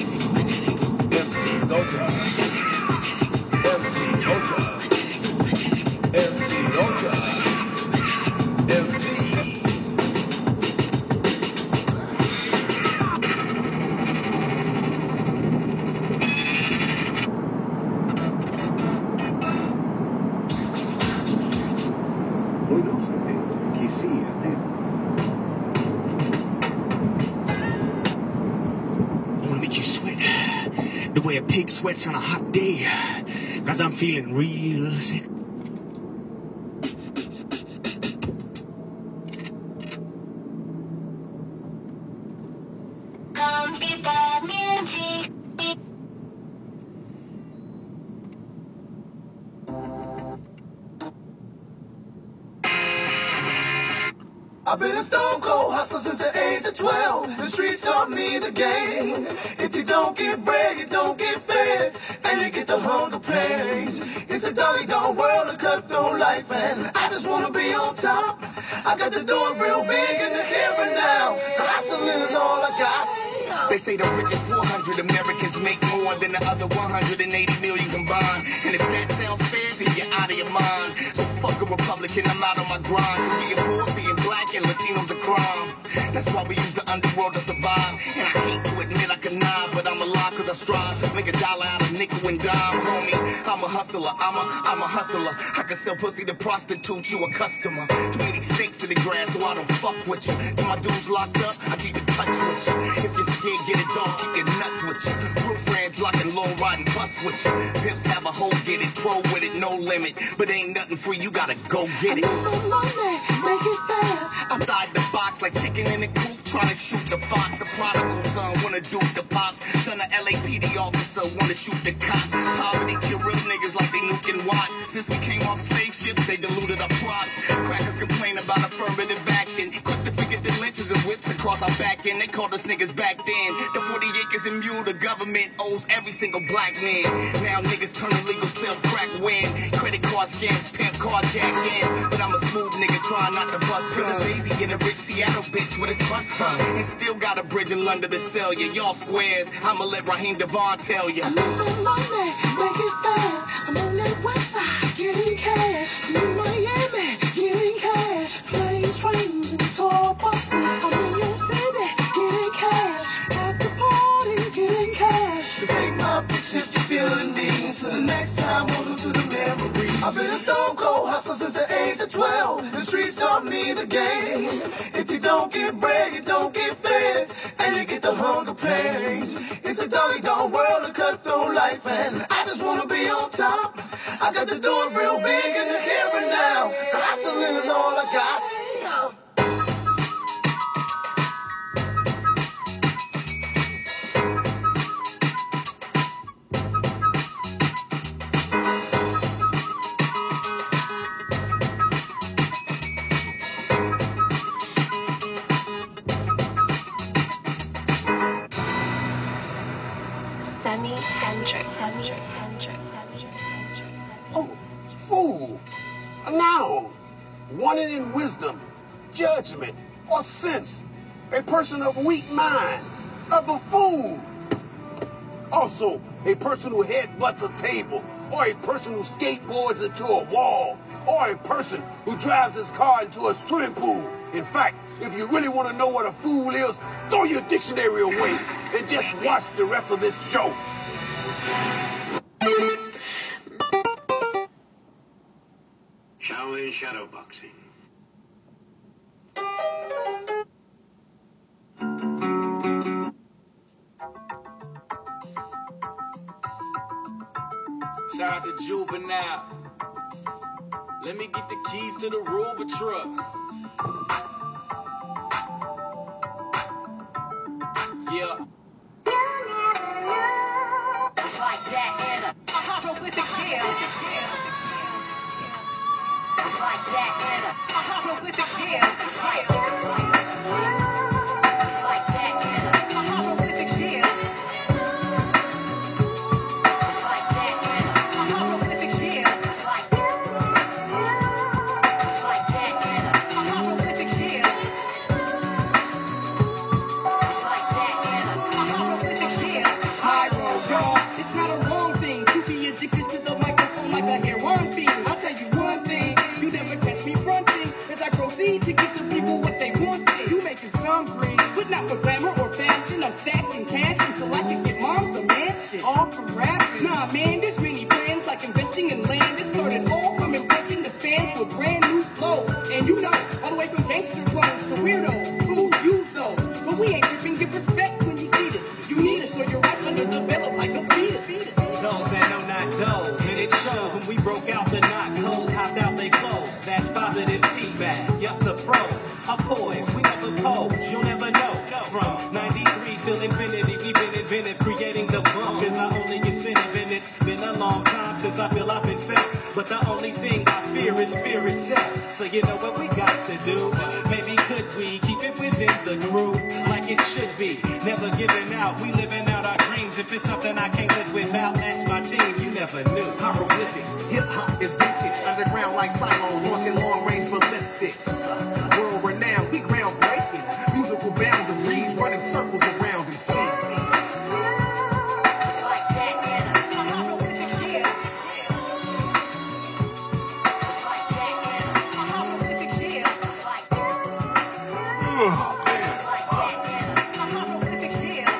MC's Ultra. MC Ultra. MC Ultra. MC's. I wanna make you sweat the way a pig sweats on a hot day, cause I'm feeling real sick. I've been a stone cold hustler since the age of 12. The streets taught me the game. If you don't get bread, you don't get fed, and you get the hunger pains. It's a doggy dog world, a cutthroat life, and I just wanna be on top. I got to do it real big in the here and now. The hustling is all I got. They say the richest 400 Americans make more than the other 180 million combined. And if that sounds fair, then you're out of your mind. So fuck a Republican, I'm out on my grind. Cause being poor, being black, and Latinos a crime. That's why we use the underworld to survive. And I hate to admit I can nod, but I'm alive cause I strive. Make a dollar out of nickel and dime, homie. I'm a hustler, I'm a hustler. I can sell pussy to prostitutes, you a customer. Too many snakes in the grass, so I don't fuck with you. Till my dudes locked up, I keep in touch with you. If you're scared, get it dog, keep your nuts with you. Real friends locking low, riding bus with you. Pimps have a hoe, get it, pro with it, no limit. But ain't nothing free, you gotta go get it. Make it fast. I'm inside the box like chicken in a coop, trying to shoot the fox. The prodigal son wanna duke the pops. Son of LAPD officer wanna shoot the cops. Poverty kill real niggas like they nuking watch. Since we came off slave ships, they diluted our props. Crackers complain about affirmative action. Quick to forget the lynches and whips across our back end. They called us niggas back then. The 40 acres and mule, the government owes every single black man. Now niggas turn illegal, sell crack, win. Credit card scams, pimp carjackings. But I'm a smooth nigga trying not to bust guns. Lazy in a rich Seattle bitch with a trust fund. And still got a bridge in London to sell you. Y'all squares, I'ma let Raheem Devon tell you. I'm in money, make it fast. I'm on that west side, getting cash. I'm in Miami, getting cash. Planes, trains, and tour buses. I'm in your city, getting cash. After parties, getting cash. So take my picture if you feel the need. So the next time, welcome to the memory. I've been a stone cold hustler since the age of 12. The streets taught me the game. If you don't get bread, you don't get fed, and you get the hunger pains. It's a doggy dog world, a cutthroat life, and I just wanna be on top. I got to do it real big in the here and now. The hustling is all I got. Oh, fool! A noun. Wanted in wisdom, judgment, or sense. A person of weak mind. A buffoon. Also, a person who headbutts a table, or a person who skateboards into a wall, or a person who drives his car into a swimming pool. In fact, if you really want to know what a fool is, throw your dictionary away and just watch the rest of this show. Shaolin Shadowboxing. Shout out to Juvenile. Let me get the keys to the Rover truck. Yeah. It's like that in a hieroglyphic scale. It's like that in a hieroglyphic scale. It's like that in a hieroglyphic scale. It's like that in a hieroglyphic scale. It's like that in a hieroglyphic scale. It's like that in a hieroglyphic scale. Pyro, y'all, it's not a wrong thing to be addicted to the microphone like a heroin fiend. I'll tell you one thing, you never catch me fronting as I proceed to give the people what they want. You making some green, but not for glamour or fashion. I'm stacking cash until I can get moms a mansion. All from rapping. Nah, man, there's many plans like investing in land. It started all from impressing the fans with brand new flow. And you know, all the way from gangster clones to weirdos who's used those. But we ain't tripping, give respect when you see this. You need us, so your rap's underdeveloped like a fetus. Those that know not those, and it shows when we broke out the knock holes, hopped out they clothes. That's positive feedback. Yup, the pros are poised. We never pose, you'll never know. From 93 till infinity, we've been inventive, creating the bump is our only incentive, and it's been a long time since I feel I've been felt. But the only thing I fear is fear itself. So you know what we got to do? Maybe could we keep it within the groove like it should be? Never giving out, we living out our dreams. If it's something I can't live without, that's my team. You never knew. Hieroglyphics, hip hop is vintage, underground like silos, launching long range ballistics. World renowned, we groundbreaking, musical boundaries, running circles around them. It's like that in a hieroglyphic scale. It's like that in a hieroglyphic scale. It's like that in a hieroglyphic scale.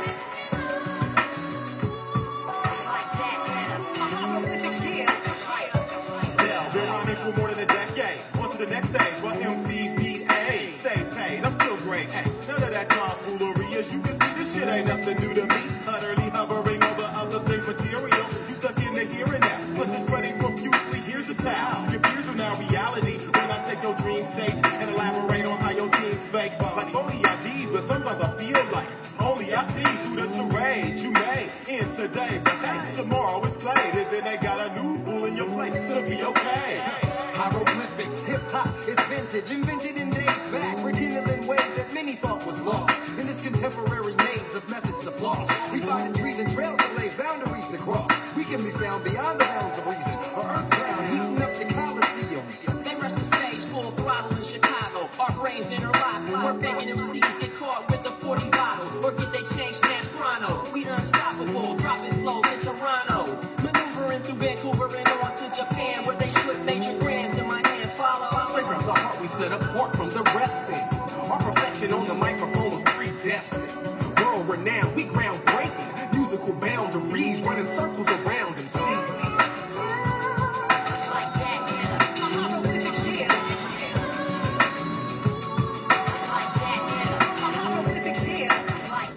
It's like that in a hieroglyphic scale. They're running for more than a decade. On to the next stage, while MCs need aid. Stay paid, I'm still great. None of that tomfoolery. As you can see, this shit ain't nothing new to me. Utterly hovering over other things material. You stuck in the here and now. Plus you're spreading profusely. Here's a towel. Your fears are now reality. When I take your dream states and elaborate on how your team's fake. Like phony IDs, but sometimes I feel like only I see through the charade you made in today. But hey, tomorrow is played, and then they got a new fool in your place to be okay. Hieroglyphics, hip hop is vintage, invented in days back, rekindling ways that many thought was lost. In this contemporary maze of methods to floss, we find trees and trails that lays boundaries to cross. We can be found beyond the bounds of reason, or earth ground heating up the Coliseum. They rush the stage full throttle in Chicago. Our brains interlock. We're begging MCs get caught with the 40 bottle, or get they change snatch chrono. We unstoppable, dropping flows in Toronto, maneuvering through Vancouver and on to Japan, where they put major grands in my hand. Follow. Straight from the heart, we set apart from the resting. Our perfection on the microphone was predestined. World renowned, we groundbreaking, musical boundaries, running circles around them. It's like that in a hieroglyphic scale. It's like that in a hieroglyphic scale. It's like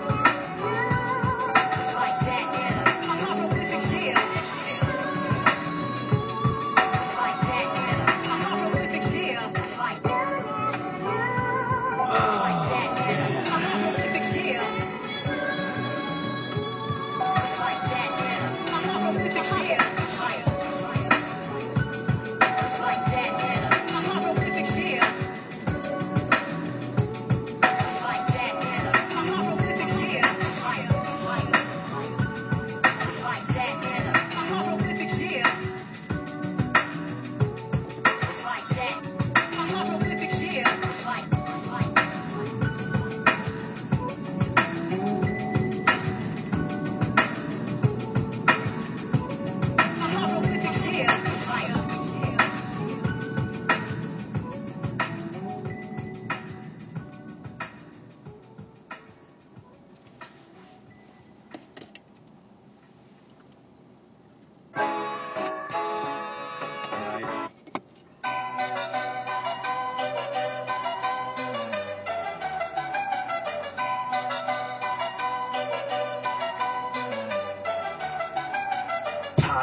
that in a hieroglyphic scale. It's like that in a hieroglyphic scale. It's like that in a hieroglyphic scale. It's like that in a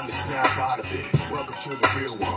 Time to snap out of it. Welcome to the real world.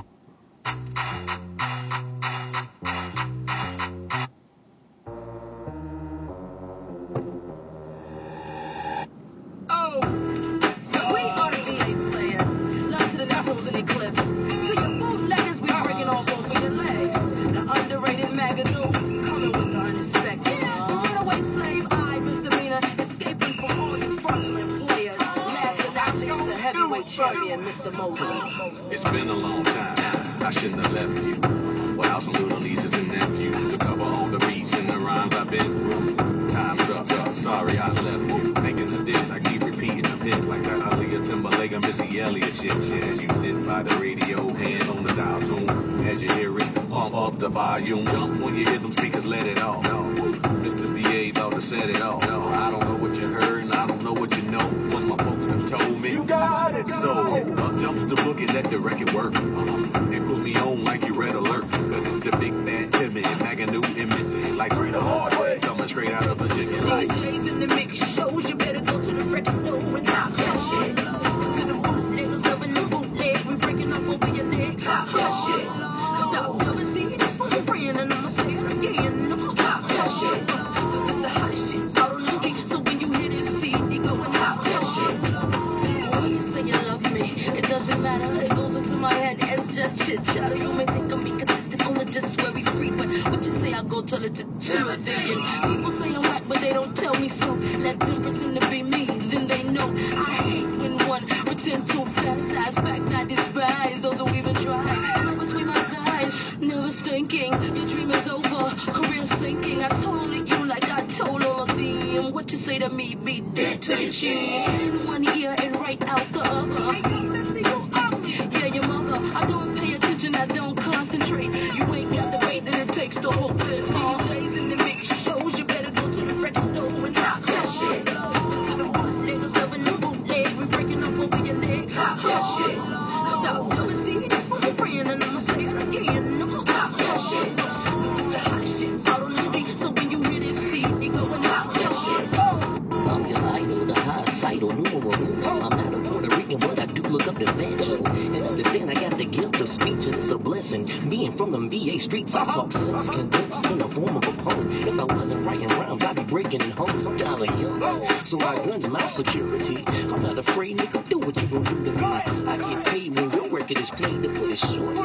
We are the VA players. Love to the Neptunes and Eclipse. To your bootleggers, we bringing on both of your legs. The underrated Maganu, coming with the unexpected. The runaway slave, I misdemeanor, escaping from all you fraudulent players. Last but not least, the heavyweight champion, Mr. Mosley. It's been a long time. I shouldn't have left you. Without some little nieces and nephews to cover all the beats and the rhymes I've been through. Time's up. Sorry I left you. Making a diss, I keep repeating the hit like that Aaliyah Timberlake and Missy Elliott shit. As you sit by the radio, hand on the dial tune. As you hear it, pump up the volume. Jump when you hear them speakers, let it off. Mr. BA about to set it off. I don't know what you heard and I don't know what you know. What my folks have told me. You got it. So up jumps the boogie, let the record work. They put me on like you Red Alert. Cause it's the big bad Timmy and Maganu and Missy. Like read the hard way. Coming straight out of Virginia. DJs in the mix shows, you better go to the record store and top that shit. To the bootleggers loving the bootleg, we breaking up over your legs. Top that shit. Stop never seeing this for your friend, and I'ma say it again. Top that shit. Cause it's the hottest shit out on the street. So when you hear this CD, go and top that shit. When you say you love me, it doesn't matter. It goes into my head as just chit chatter. You may think I'm egotistical and just very free, but what you say, I'll go tell it to Timothy. And people say I'm whack, but they don't tell me so. Let them pretend to be me, then they know. I hate when one pretend to fantasize. Fact I despise those who even try. Smell between my thighs, never stinking. Your dream is over, career sinking. I totally you like I told all of them. What you say to me be dictation. In one ear and right out the other. Yeah, your mother. I don't pay attention, I don't concentrate. You ain't got the weight that it takes to hook this. DJs in the mix shows, you better go to the record store and top that shit. To the bootleggers loving the bootleg, we breaking up over your legs. Top that shit. Stop never seeing this for your friend, and I'ma say it again. Top that shit. Cause it's the hottest shit out on the street. So when you hear this CD, go and top that shit. I'm your idol, the highest title, numero uno. I'm not a Puerto Rican, but I do look up to Vancho. And understand I got the gift of speech, and it's a blessing. Being from them VA streets, I talk sense, condensed in the form of a poem. If I wasn't writing rhymes, I'd be breaking in homes. I'm kinda young, so my gun's my security. I'm not afraid, nigga, do what you gon' do to me. I get paid when your record is played, to put it short.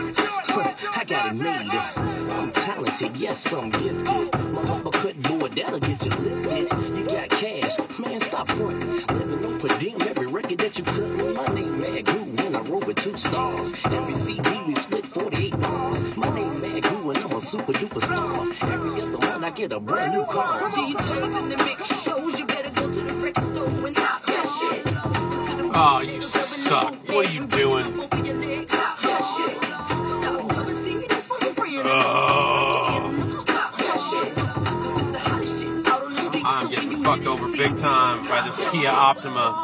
I got it made. I'm talented, yes, I'm gifted. My uppercut board, that'll get you lifted. You got cash, man, stop fronting. Living on per diem, every record that you couldn't. My name Magoo, and I roll with 2 stars. Every CD we split 48 bars. My name Magoo, and I'm a super duper star. Every other one I get a brand new car. DJs in the mix shows, you better go to the record store and top that shit. Oh, you suck. What are you doing? I'm getting fucked over big time by this Kia Optima.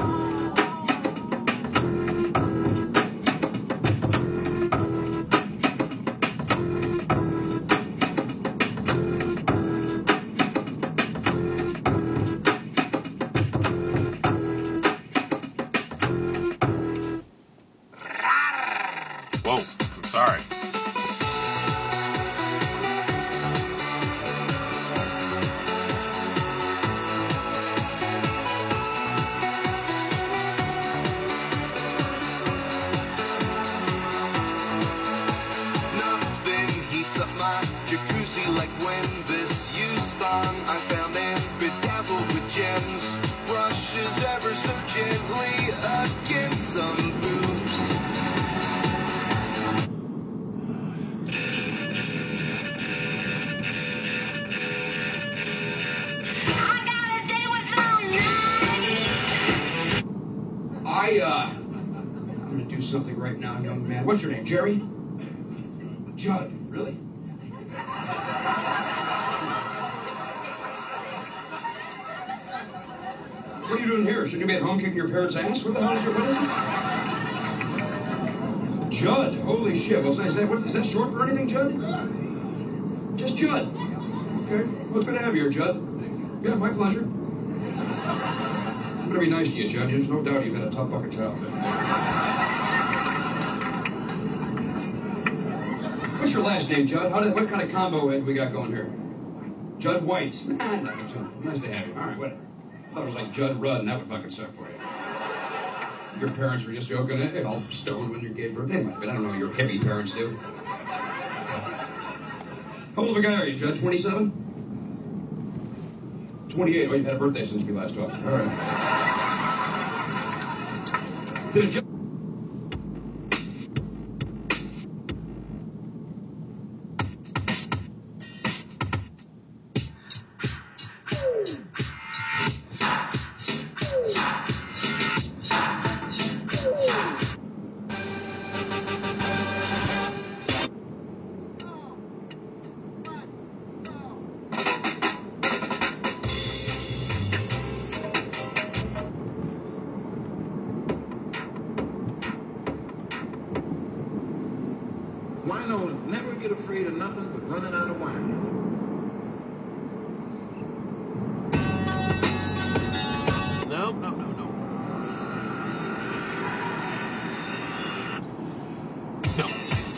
Whoa, I'm sorry. Jacuzzi like when this used on. I found and bedazzled with gems. Brushes ever so gently against some boobs. I'm gonna do something right now, young man. What's your name, Jerry? Judd, really? What are you doing here? Shouldn't you be at home kicking your parents' ass? What the hell is your, what is it? Judd, holy shit. Well, is that short for anything, Judd? Just Judd. Okay. Well, it's good to have you here, Judd. Yeah, my pleasure. I'm gonna be nice to you, Judd. There's no doubt you've had a tough fucking childhood. your last name, Judd? What kind of combo head we got going here? Judd White. Nah, nice to have you. All right, whatever. I thought it was like Judd Rudd, and that would fucking suck for you. Your parents were just joking, all stoned when you gave birth. They might have been. I don't know what your hippie parents do. How old of a guy are you, Judd? 27? 28. Oh, you've had a birthday since we last talked. All right. Did a Winos never get afraid of nothing but running out of wine. No. No.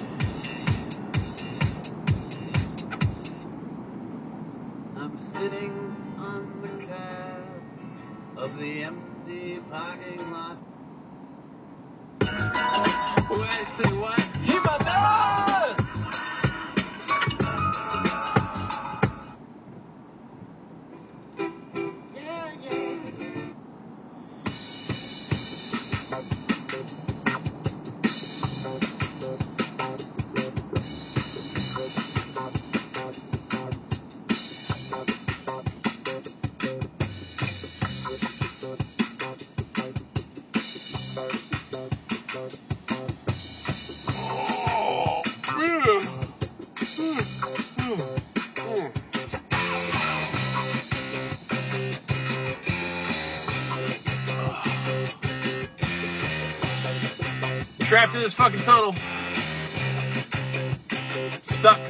I'm sitting on the curb of the empty parking lot. Where I say what? Trapped in this fucking tunnel. Stuck.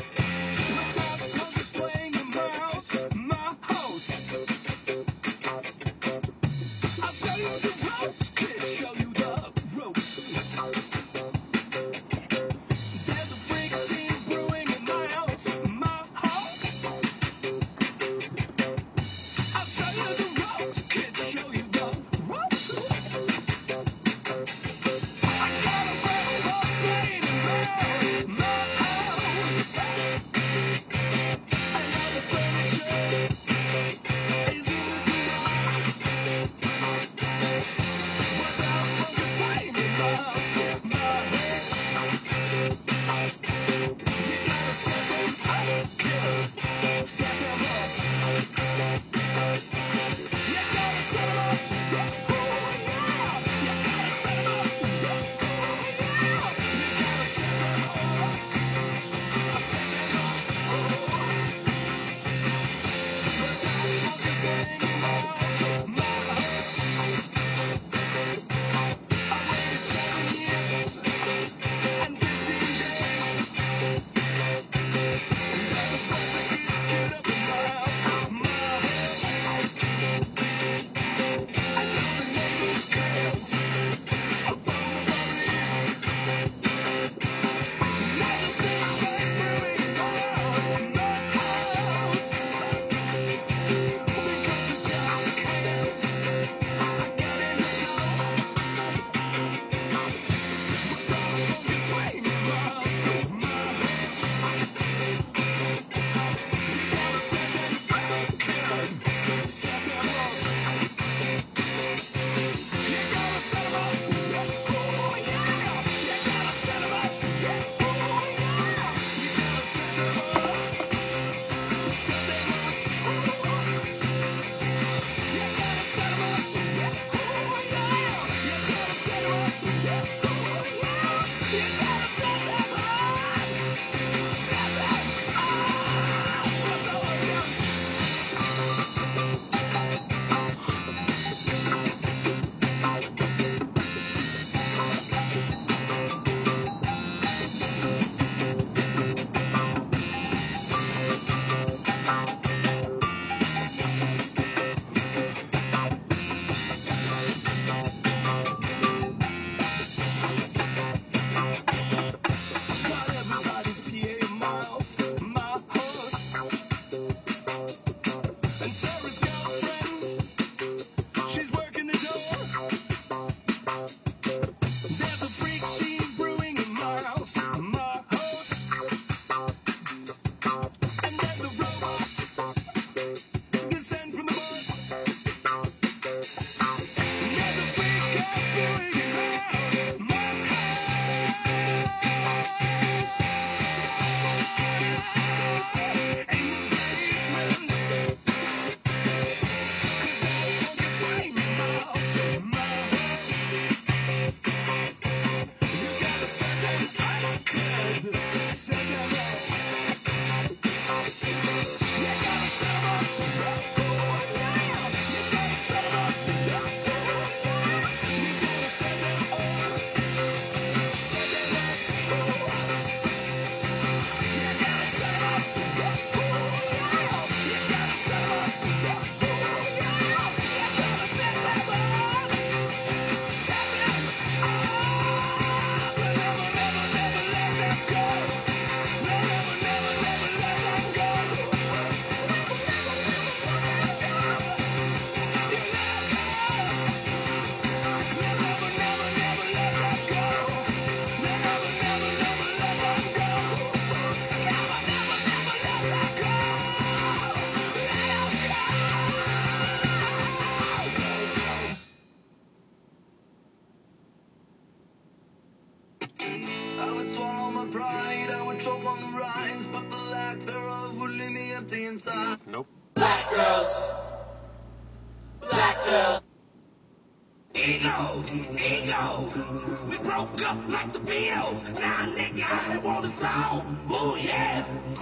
pride, I would choke on the rhymes, but the lack thereof would leave me empty inside. Nope. Black girls. Black girls. Egos, we broke up like the Bills. Now nigga, I want a song. Oh yeah.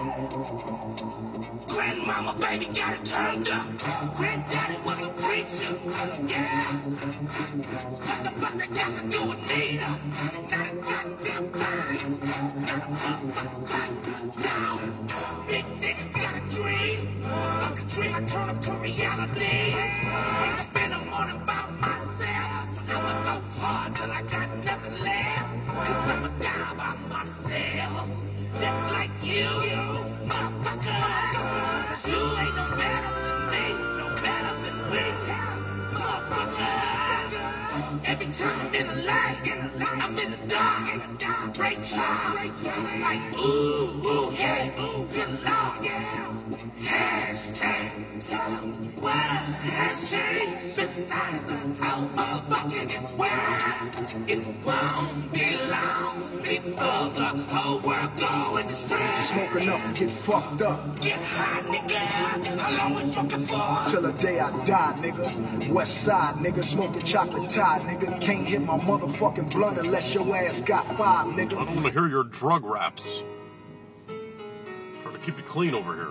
Grandmama, baby, got it turned up. Granddaddy was a preacher. Yeah. What the fuck they got to do with me? Not a goddamn thing. Not a motherfucking thing. No. Big nigga got a dream. Fuck a dream, I turn up to reality. Wake up in the morning by myself. So I'ma go hard till I got nothing left. Cause I'ma die by myself. Just like you, motherfucker. Cause you ain't no better than me, no better than we, motherfucker. Every time I'm in the light, I'm in the dark, break charts. Like, ooh, yeah, good Lord, yeah. Hashtag, what has changed besides the whole motherfucking world? It won't be long before the whole world go into street. Smoke enough to get fucked up. Get high, nigga. How long we smoking for? Till the day I die, nigga. West side, nigga. Smoking chocolate tie, nigga. Can't hit my motherfucking blunt unless your ass got 5, nigga. I don't want to hear your drug raps. Trying to keep you clean over here.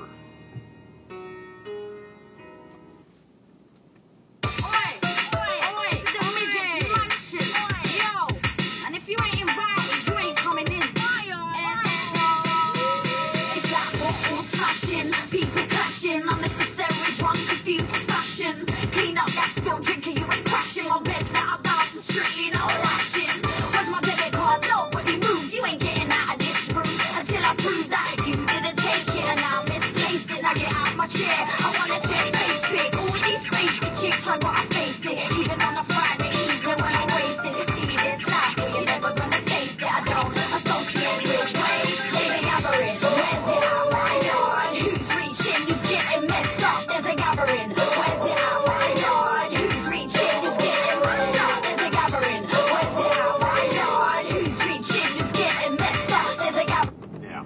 Unnecessary drunk, confused discussion. Clean up that spill, drinking, you ain't crushing. My bed's out of bounds, so strictly no rushing. Where's my debit card? Nobody moves. You ain't getting out of this room until I prove that you didn't take it and I misplaced it. Now get out of my chair. I wanna check face pic. All these Facebook chicks, I gotta face it. Even on a Friday evening when I'm wasted, you see this life, but you're never gonna taste it. I don't associate with ways. There's a gathering. Where's it out my yard? Who's reaching? Who's getting messed up? There's a gathering. Where's it out my yard? Who's reaching? Who's getting rushed up? There's a gathering. Where's it out my yard? Who's reaching? Who's getting messed up? There's a gathering. Yeah.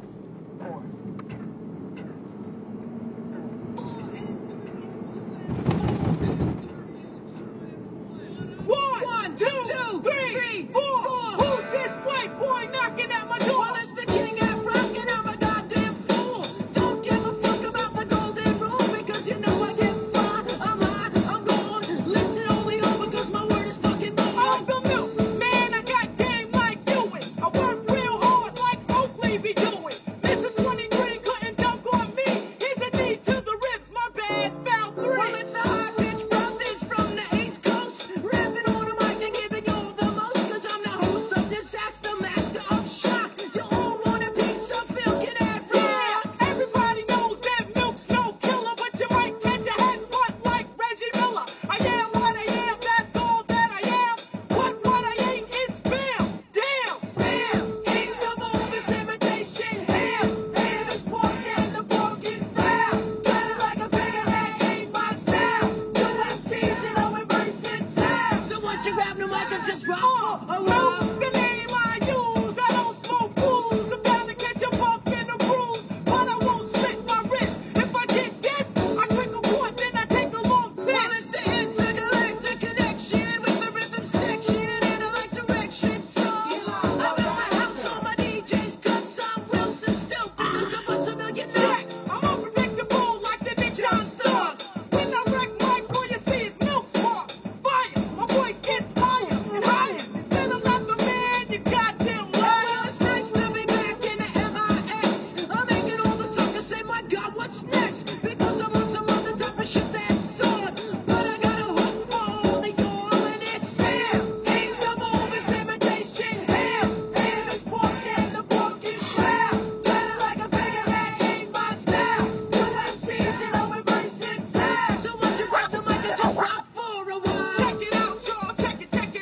One, two, three, four. Who's this white boy knocking at my door? Well, it's the king of rock and I'm a goddamn fool. Don't give a fuck about the golden rule because you know I get far. I'm high, I'm gone. Listen only on because my word is fucking born. Off the milk, man, I got game like doing. I work real hard like Oakley be doing. Missing 23 couldn't dunk on me. Here's a knee to the ribs, my bad, foul 3. Well, it's the high pitch brothers from the East Coast. Rapping on the mic and giving you the most. Cause I'm the host of Disaster, master of shock. You all want a piece of milk and add yeah. Everybody knows that milk's no killer, but you might catch a headbutt like Reggie Miller. I am what I am, that's all that I am. What I ain't is spam. Damn, spam. Ain't the move, it's imitation. Ham is pork and the pork is foul. Got it like a bigger that ain't my style. Two MCs and I'm embracing time. So once you grab the mic and just rock for a while. The name I use, I don't smoke booze. I'm down to catch a bump in a bruise, but I won't slit my wrist. If I get this, I drink a quart, then I take a long piss. Well, it's the intergalactic connection with the rhythm section and I like direction. So I'm in my house, all my DJs cuts. I'm real the still because I must have million check. I'm unpredictable like the Big John Starks. When I wreck mic, all you see is milk sparks. Fire, my voice gets higher and higher. Instead of not the man, you goddamn liar. Well, it's nice to be back in the MIX. I'm making all the suckers say, my God, what's next? Because I'm on some other type of shit that's on. But I got a hook for all of y'all and it's ham. Ain't the move, it's imitation. Ham is pork and the pork is foul. Got it like a bigger that ain't my style. Two MCs and I'm embracing time. So won't you grab the mic and just rock for a while? Check it out, y'all. Check it out.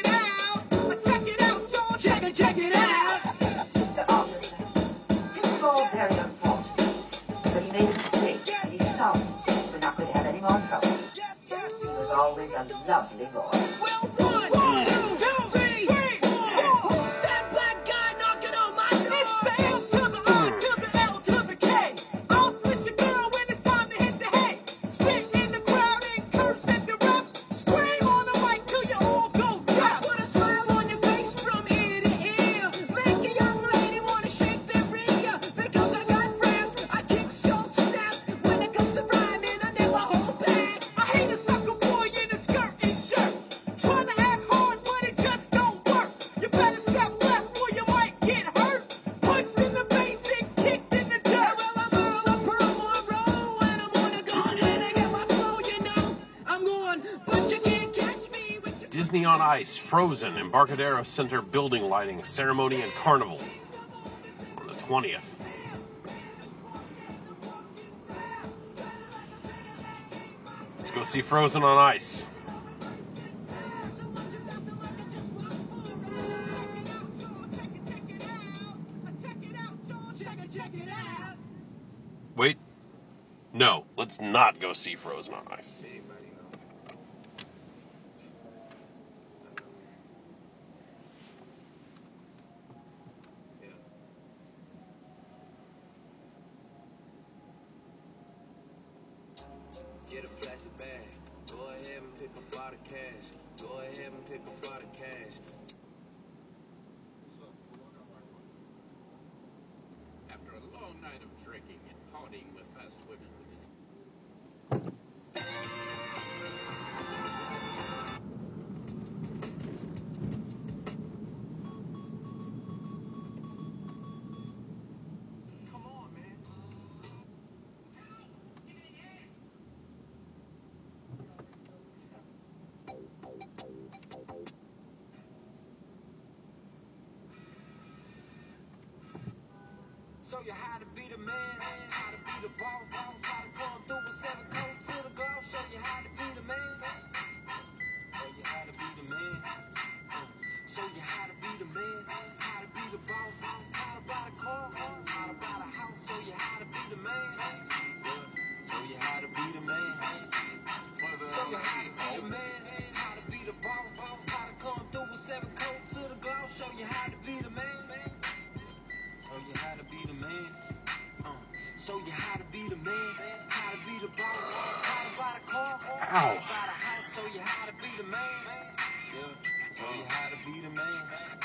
Check it out, y'all. Check it out. Mr. Alderson, this is all very unfortunate, but he made a mistake. He's sorry. We're not going to have any more trouble. He was always a lovely boy. One, two, three, four. Who's that black guy knocking on my door? It's Disney on Ice, Frozen, Embarcadero Center building lighting, ceremony and carnival on the 20th. Let's go see Frozen on Ice. Wait. No, let's not go see Frozen on Ice. Get a plastic bag. Go ahead and pick up all the cash. Go ahead and pick up all the cash. After a long night of drinking and partying with fast women with his... Show you how to be the man, how to be the boss, how to come through with 7 coats to the glow. Show you how to be the man. Show you how to be the man. Show you how to be the man, how to be the boss, how to buy the car, how to buy the house. Show you how to be the man. Show you how to be the man. Show you how to be the man, how to be the boss, how to come through with 7 coats to the glow. Show you how to be the man. Show you how to be the man. Show you how to be the man, how to be the boss, how to buy the car, how to buy the house. Show you how to be the man. Show you how to be the man.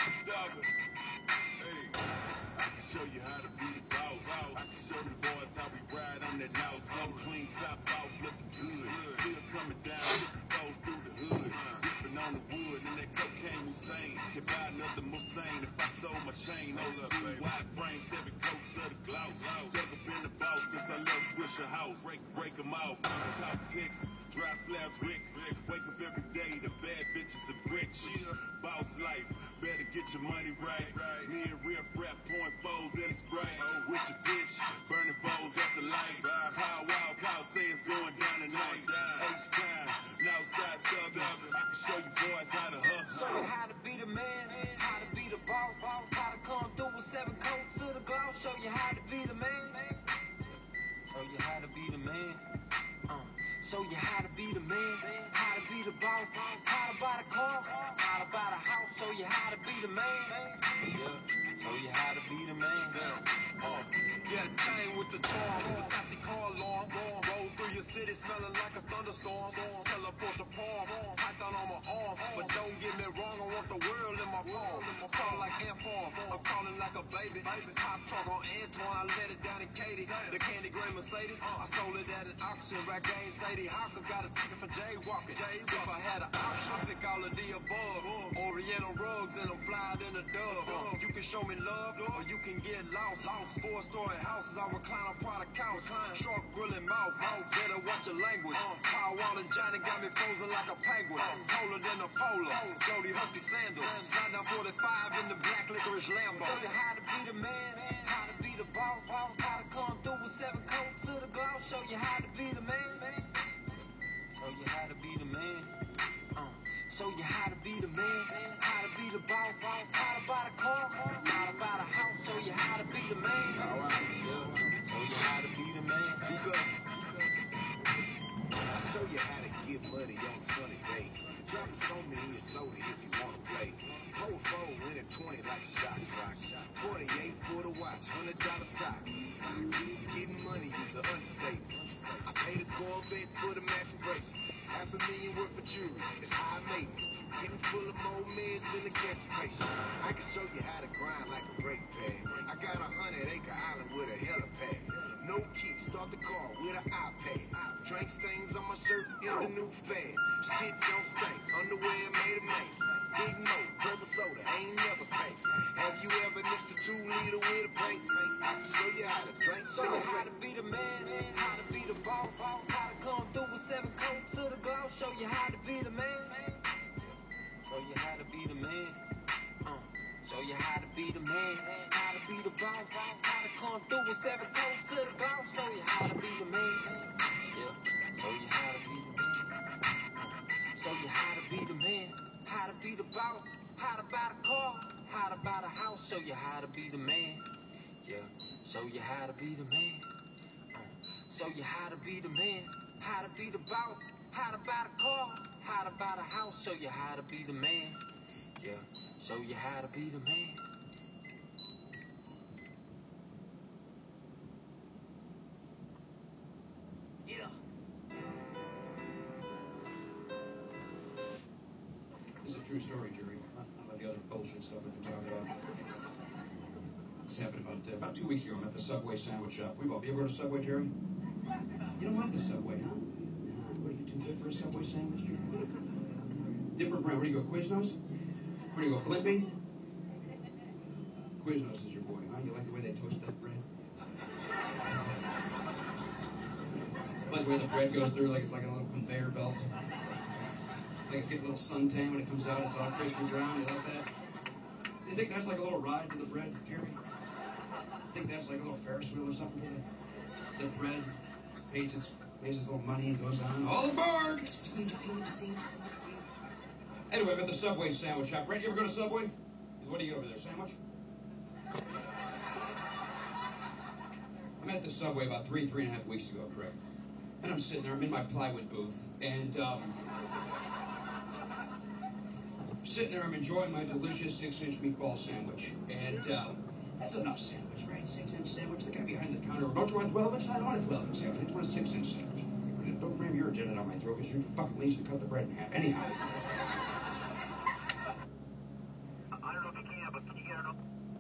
Hey, I can show you how to be the boss. I can show the boys how we ride on that house. So clean, top off, looking good. Still coming down, looking goes through the hood. Dipping on the wood and that cocaine Hussein. Can buy another Hussein if I sold my chain. Old school wide frame, 7 coats of the glouse. Never been the boss since I left Swisher House. Break them off. Top Texas, dry slabs, Rick. Wake up every day, the bad bitches and rich. Boss life, better get your money right. Me and real rap, point foes in the spray. With your bitch, burning bowls at the light. Pow wow, cow say it's going down tonight. H-time, Northside thug. I can show you boys how to hustle. Show you how to be the man, how to be the boss, how to come through with 7 coats to the glow. Show you how to be the man. Show you how to be the man. Show you how to be the man, how to be the boss, how to buy the car, how to buy the house. Show you how to be the man. Show you how to be the man. Yeah, tang with the charm, Versace car alarm. Roll through your city smelling like a thunderstorm. Teleport the palm, python on my arm. But don't get me wrong, I want the world in my palm. Call like Ant-Farm, I'm calling like a baby. Pop trunk on Antoine, I let it down in Katie. The Candy Gray Mercedes, I sold it at an auction. Rack game, Sadie Hawkins got a ticket for jaywalking. If I had an option, I pick all of the above. Oriental rugs and I'm flying in a dove. You can show me love, or you can get lost. 4-story houses, I recline on product couch. Shark grilling mouth, better watch your language. Power Wall and Johnny got me frozen like a penguin. Colder than a polar, Jody Husky sandals. Slide down 45 in the black licorice Lambo. Show you how to be the man, how to be the boss, how to come through with 7 coats to the glow. Show you how to be the man. Show you how to be the man. Show you how to be the man, how to be the boss, how to buy the car, how to buy the house. Show you how to be the man. Show you how to be the man. 2 cups. I show you how to get money on sunny days. Drop some in your soda if you want to play. Cold phone, win at 20 like a shot clock. 48 for the watch, $100 socks. Getting money is an understatement. I paid a Corvette for the matching bracelet. $500,000 worth of jewelry, it's high maintenance. Getting full of more meds than a constipation. I can show you how to grind like a brake pad. I got a 100-acre island with a helipad. No key, start the car with an iPad. Drink stains on my shirt is the new fad. Shit don't stink, underwear made of man. Big Mo, purple soda, ain't never paid. Have you ever mixed a 2-liter with a paint? I can show you how to drink. Show you how to be the man, how to be the boss, how to come through with 7 coats to the glow. Show you how to be the man. man, how to be the boss, how to come through with 7 toes to the boss. Show you how to be the man. Yeah, show you how to be the man. Show you how to be the man, how to be the boss, how to buy the car, how to buy the house. Show you how to be the man. Yeah, show you how to be the man. Show you how to be the man, how to be the boss, how to buy the car, how to buy the house. Show you how to be the man. Yeah, show you how to be the man. Yeah. This is a true story, Jerry. Not about the other bullshit stuff we've been talking about. This happened about 2 weeks ago. I'm at the Subway sandwich shop. You ever go to Subway, Jerry? You don't like the Subway, huh? What are you too good for a Subway sandwich, Jerry? Different brand. Where do you go? Quiznos? Where do you go? Blimpie? Quiznos is your boy, huh? You like the way they toast that bread? Like the way the bread goes through, like it's like a little conveyor belt. Like it's getting a little suntan when it comes out. It's all crispy brown. You like that? You think that's like a little ride to the bread, Jerry? I think that's like a little Ferris wheel or something for the bread. Pays its little money and goes on. All aboard! Anyway, I'm at the Subway sandwich shop. Brett, you ever go to Subway? What do you get over there, sandwich? I'm at the Subway about three and a half weeks ago, correct? And I'm sitting there, I'm in my plywood booth, and sitting there, I'm enjoying my delicious 6-inch meatball sandwich. And that's enough sandwich, right? 6-inch sandwich. The guy behind the counter, don't you want a 12-inch? I don't want a 12-inch sandwich. I just want a 6-inch sandwich. Don't ram your agenda down my throat because you're fucking lazy to cut the bread in half. Anyhow. I don't know if you can, but can you get it up?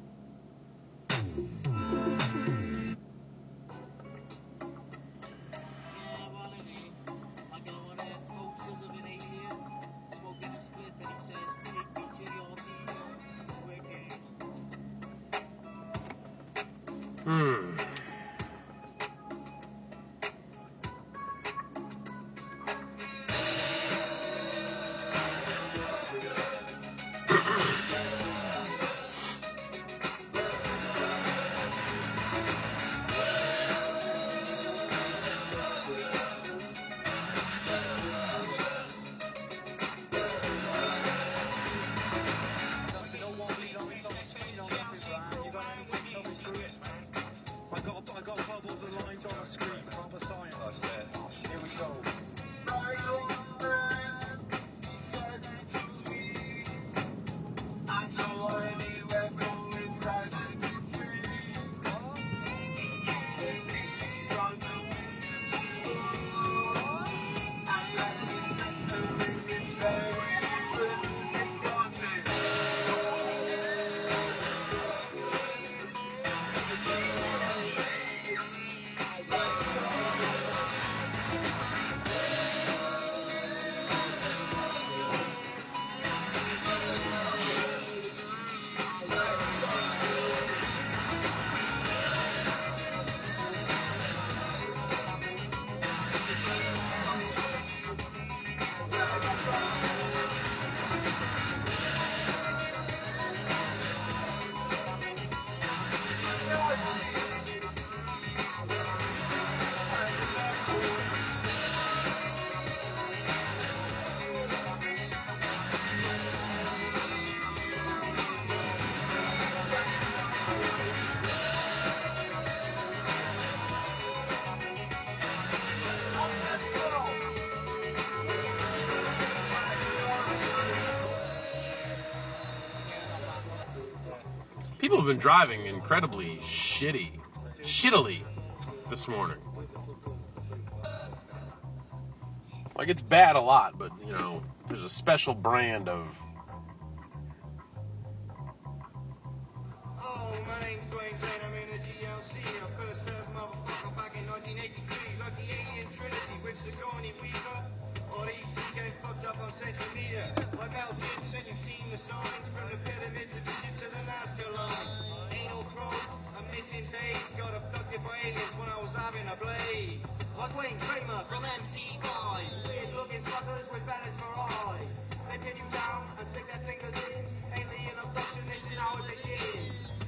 People have been driving incredibly shittily this morning. Like, it's bad a lot, but, you know, there's a special brand of... Oh, my name's Dwayne Zane, I'm in the GLC. I first served motherfucker back in 1983. Like the alien trilogy with Sigourney Weaver. Or the ET getting fucked up on social media. Like Mel Gibson, you've seen the signs. From the pyramids of Egypt to the Nazca lines. Anal probes, I'm missing days. Got abducted by aliens when I was having a blaze. Like Wayne Kramer from MC5. Weird looking fuckers with banners for eyes. They pin you down and stick their fingers in. Alien abduction, this is how it begins.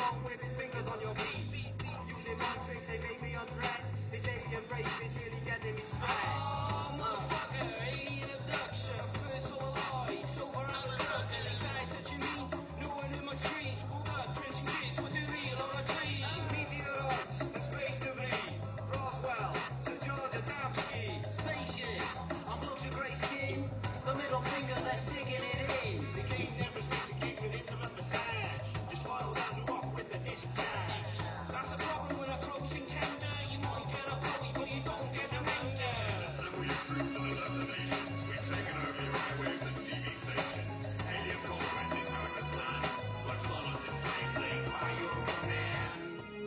along with his fingers on your feet. Using my tricks, they make me undress. They say me embrace, it's really getting me stressed. Motherfucker, ain't introduction. Feeling so alive, so over on the structure. They try touching me, no one in my streets. Pulled up, drenching kids, was it real or a dream? Meet the odds, and space to me. Roswell, to Georgia, Damski. Spacious, I'm blue to gray skin. The middle finger that's sticking it in. The king never speaks, the king can interrupt massage. Just follow down the walk with the discharge. That's a problem when I close encounter. You won't get a bully, but you don't get a render. Assemble your troops and let the nations. We've taken over your airwaves and TV stations. Alien conquest is our plan. Like solids in space, saying by your command.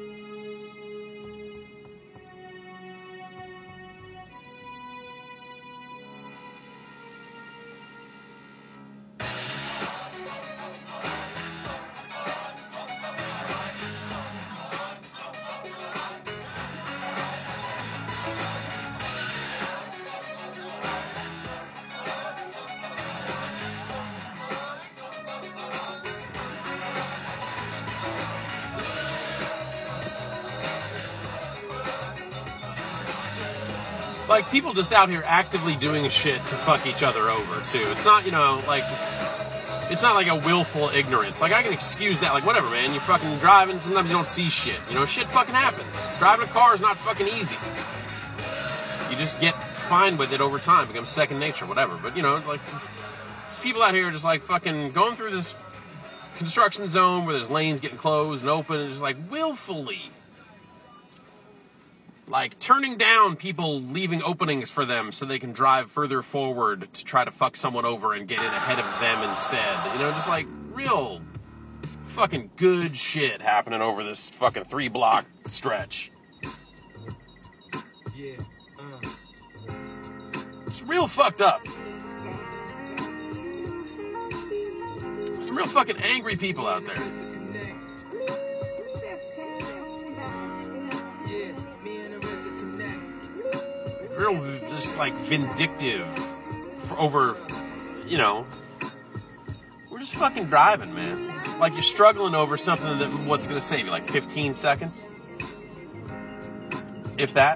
Like, people just out here actively doing shit to fuck each other over, too. It's not, you know, like, it's not like a willful ignorance. Like, I can excuse that. Like, whatever, man. You're fucking driving. Sometimes you don't see shit. You know, shit fucking happens. Driving a car is not fucking easy. You just get fine with it over time. It becomes second nature, whatever. But, you know, like, there's people out here just, like, fucking going through this construction zone where there's lanes getting closed and open and just, like, willfully, like, turning down people leaving openings for them so they can drive further forward to try to fuck someone over and get in ahead of them instead. You know, just like real fucking good shit happening over this fucking 3-block stretch. Yeah, It's real fucked up. Some real fucking angry people out there. Real, just like vindictive for over, you know, we're just fucking driving, man. Like, you're struggling over something that, what's gonna save you, like 15 seconds? If that.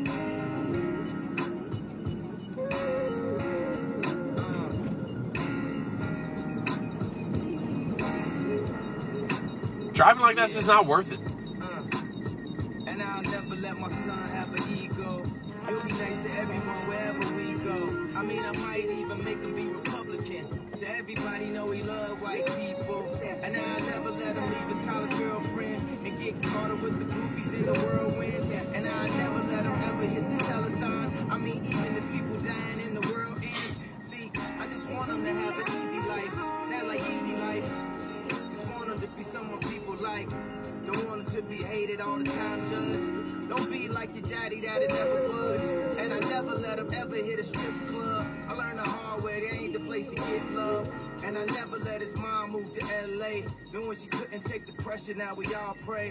Driving like that's just not worth it. And I'll never let my son have an ego. He'll be nice to everyone wherever we go. I mean, I might even make him be Republican. To everybody know he love white people. And I'll never let him leave his college girlfriend and get caught up with the groupies in the whirlwind. And I'll never let him ever hit the telethon. I mean, even the people dying in the world ends. See, I just want him to have an easy life. Not like easy life. Just want him to be someone people like. Don't want him to be hated all the time, just don't be like your daddy that it never was. And I never let him ever hit a strip club. I learned the hard way, they ain't the place to get love. And I never let his mom move to LA, knowing she couldn't take the pressure, now we all pray.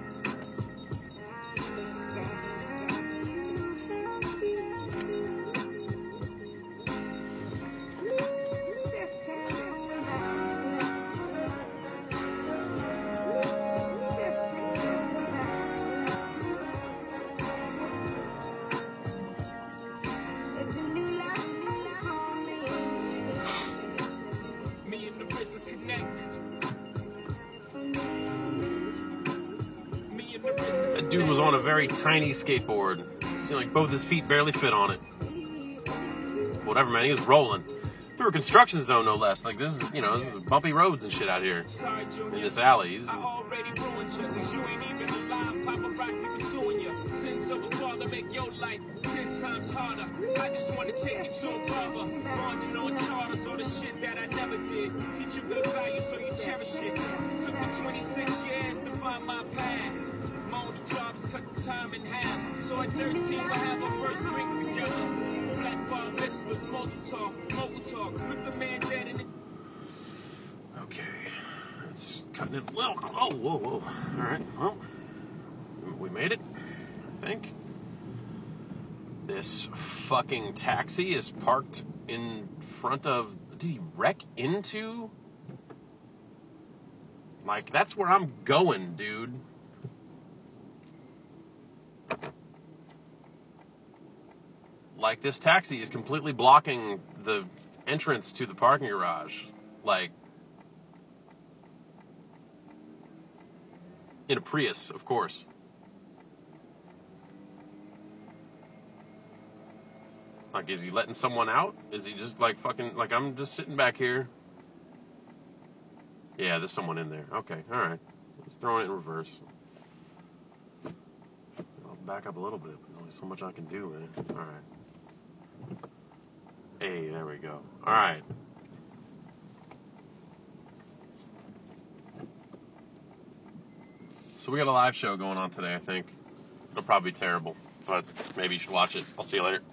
That dude was on a very tiny skateboard. Seemed like both his feet barely fit on it. Whatever, man, he was rolling. Through a construction zone, no less. Like, this is, you know, this is bumpy roads and shit out here. In this alley. I already ruined you, 'cause you ain't even alive. Paparazzi pursuing you. Sins of a father make your life 10 times harder. I just want to take you to a brother. Bonding on charters or the shit that I never did. Teach you good values so you cherish it. Took me 26 years to find my path. My only job is cut the time in half. So at 13, we'll have our first drink together. Black bar mitzvahs, mogul talk. Look the man dead in the... Okay. It's cutting it a little close. Oh, whoa, whoa. All right. Well, we made it, I think. This fucking taxi is parked in front of... Did he wreck into Like, that's where I'm going, dude. Like, this taxi is completely blocking the entrance to the parking garage. Like, in a Prius, of course. Like, is he letting someone out? Is he just, like, fucking... Like, I'm just sitting back here. Yeah, there's someone in there. Okay, alright. Let's throw it in reverse. I'll back up a little bit. There's only so much I can do, man. Alright. Hey, there we go. Alright. So we got a live show going on today, I think. It'll probably be terrible, but maybe you should watch it. I'll see you later.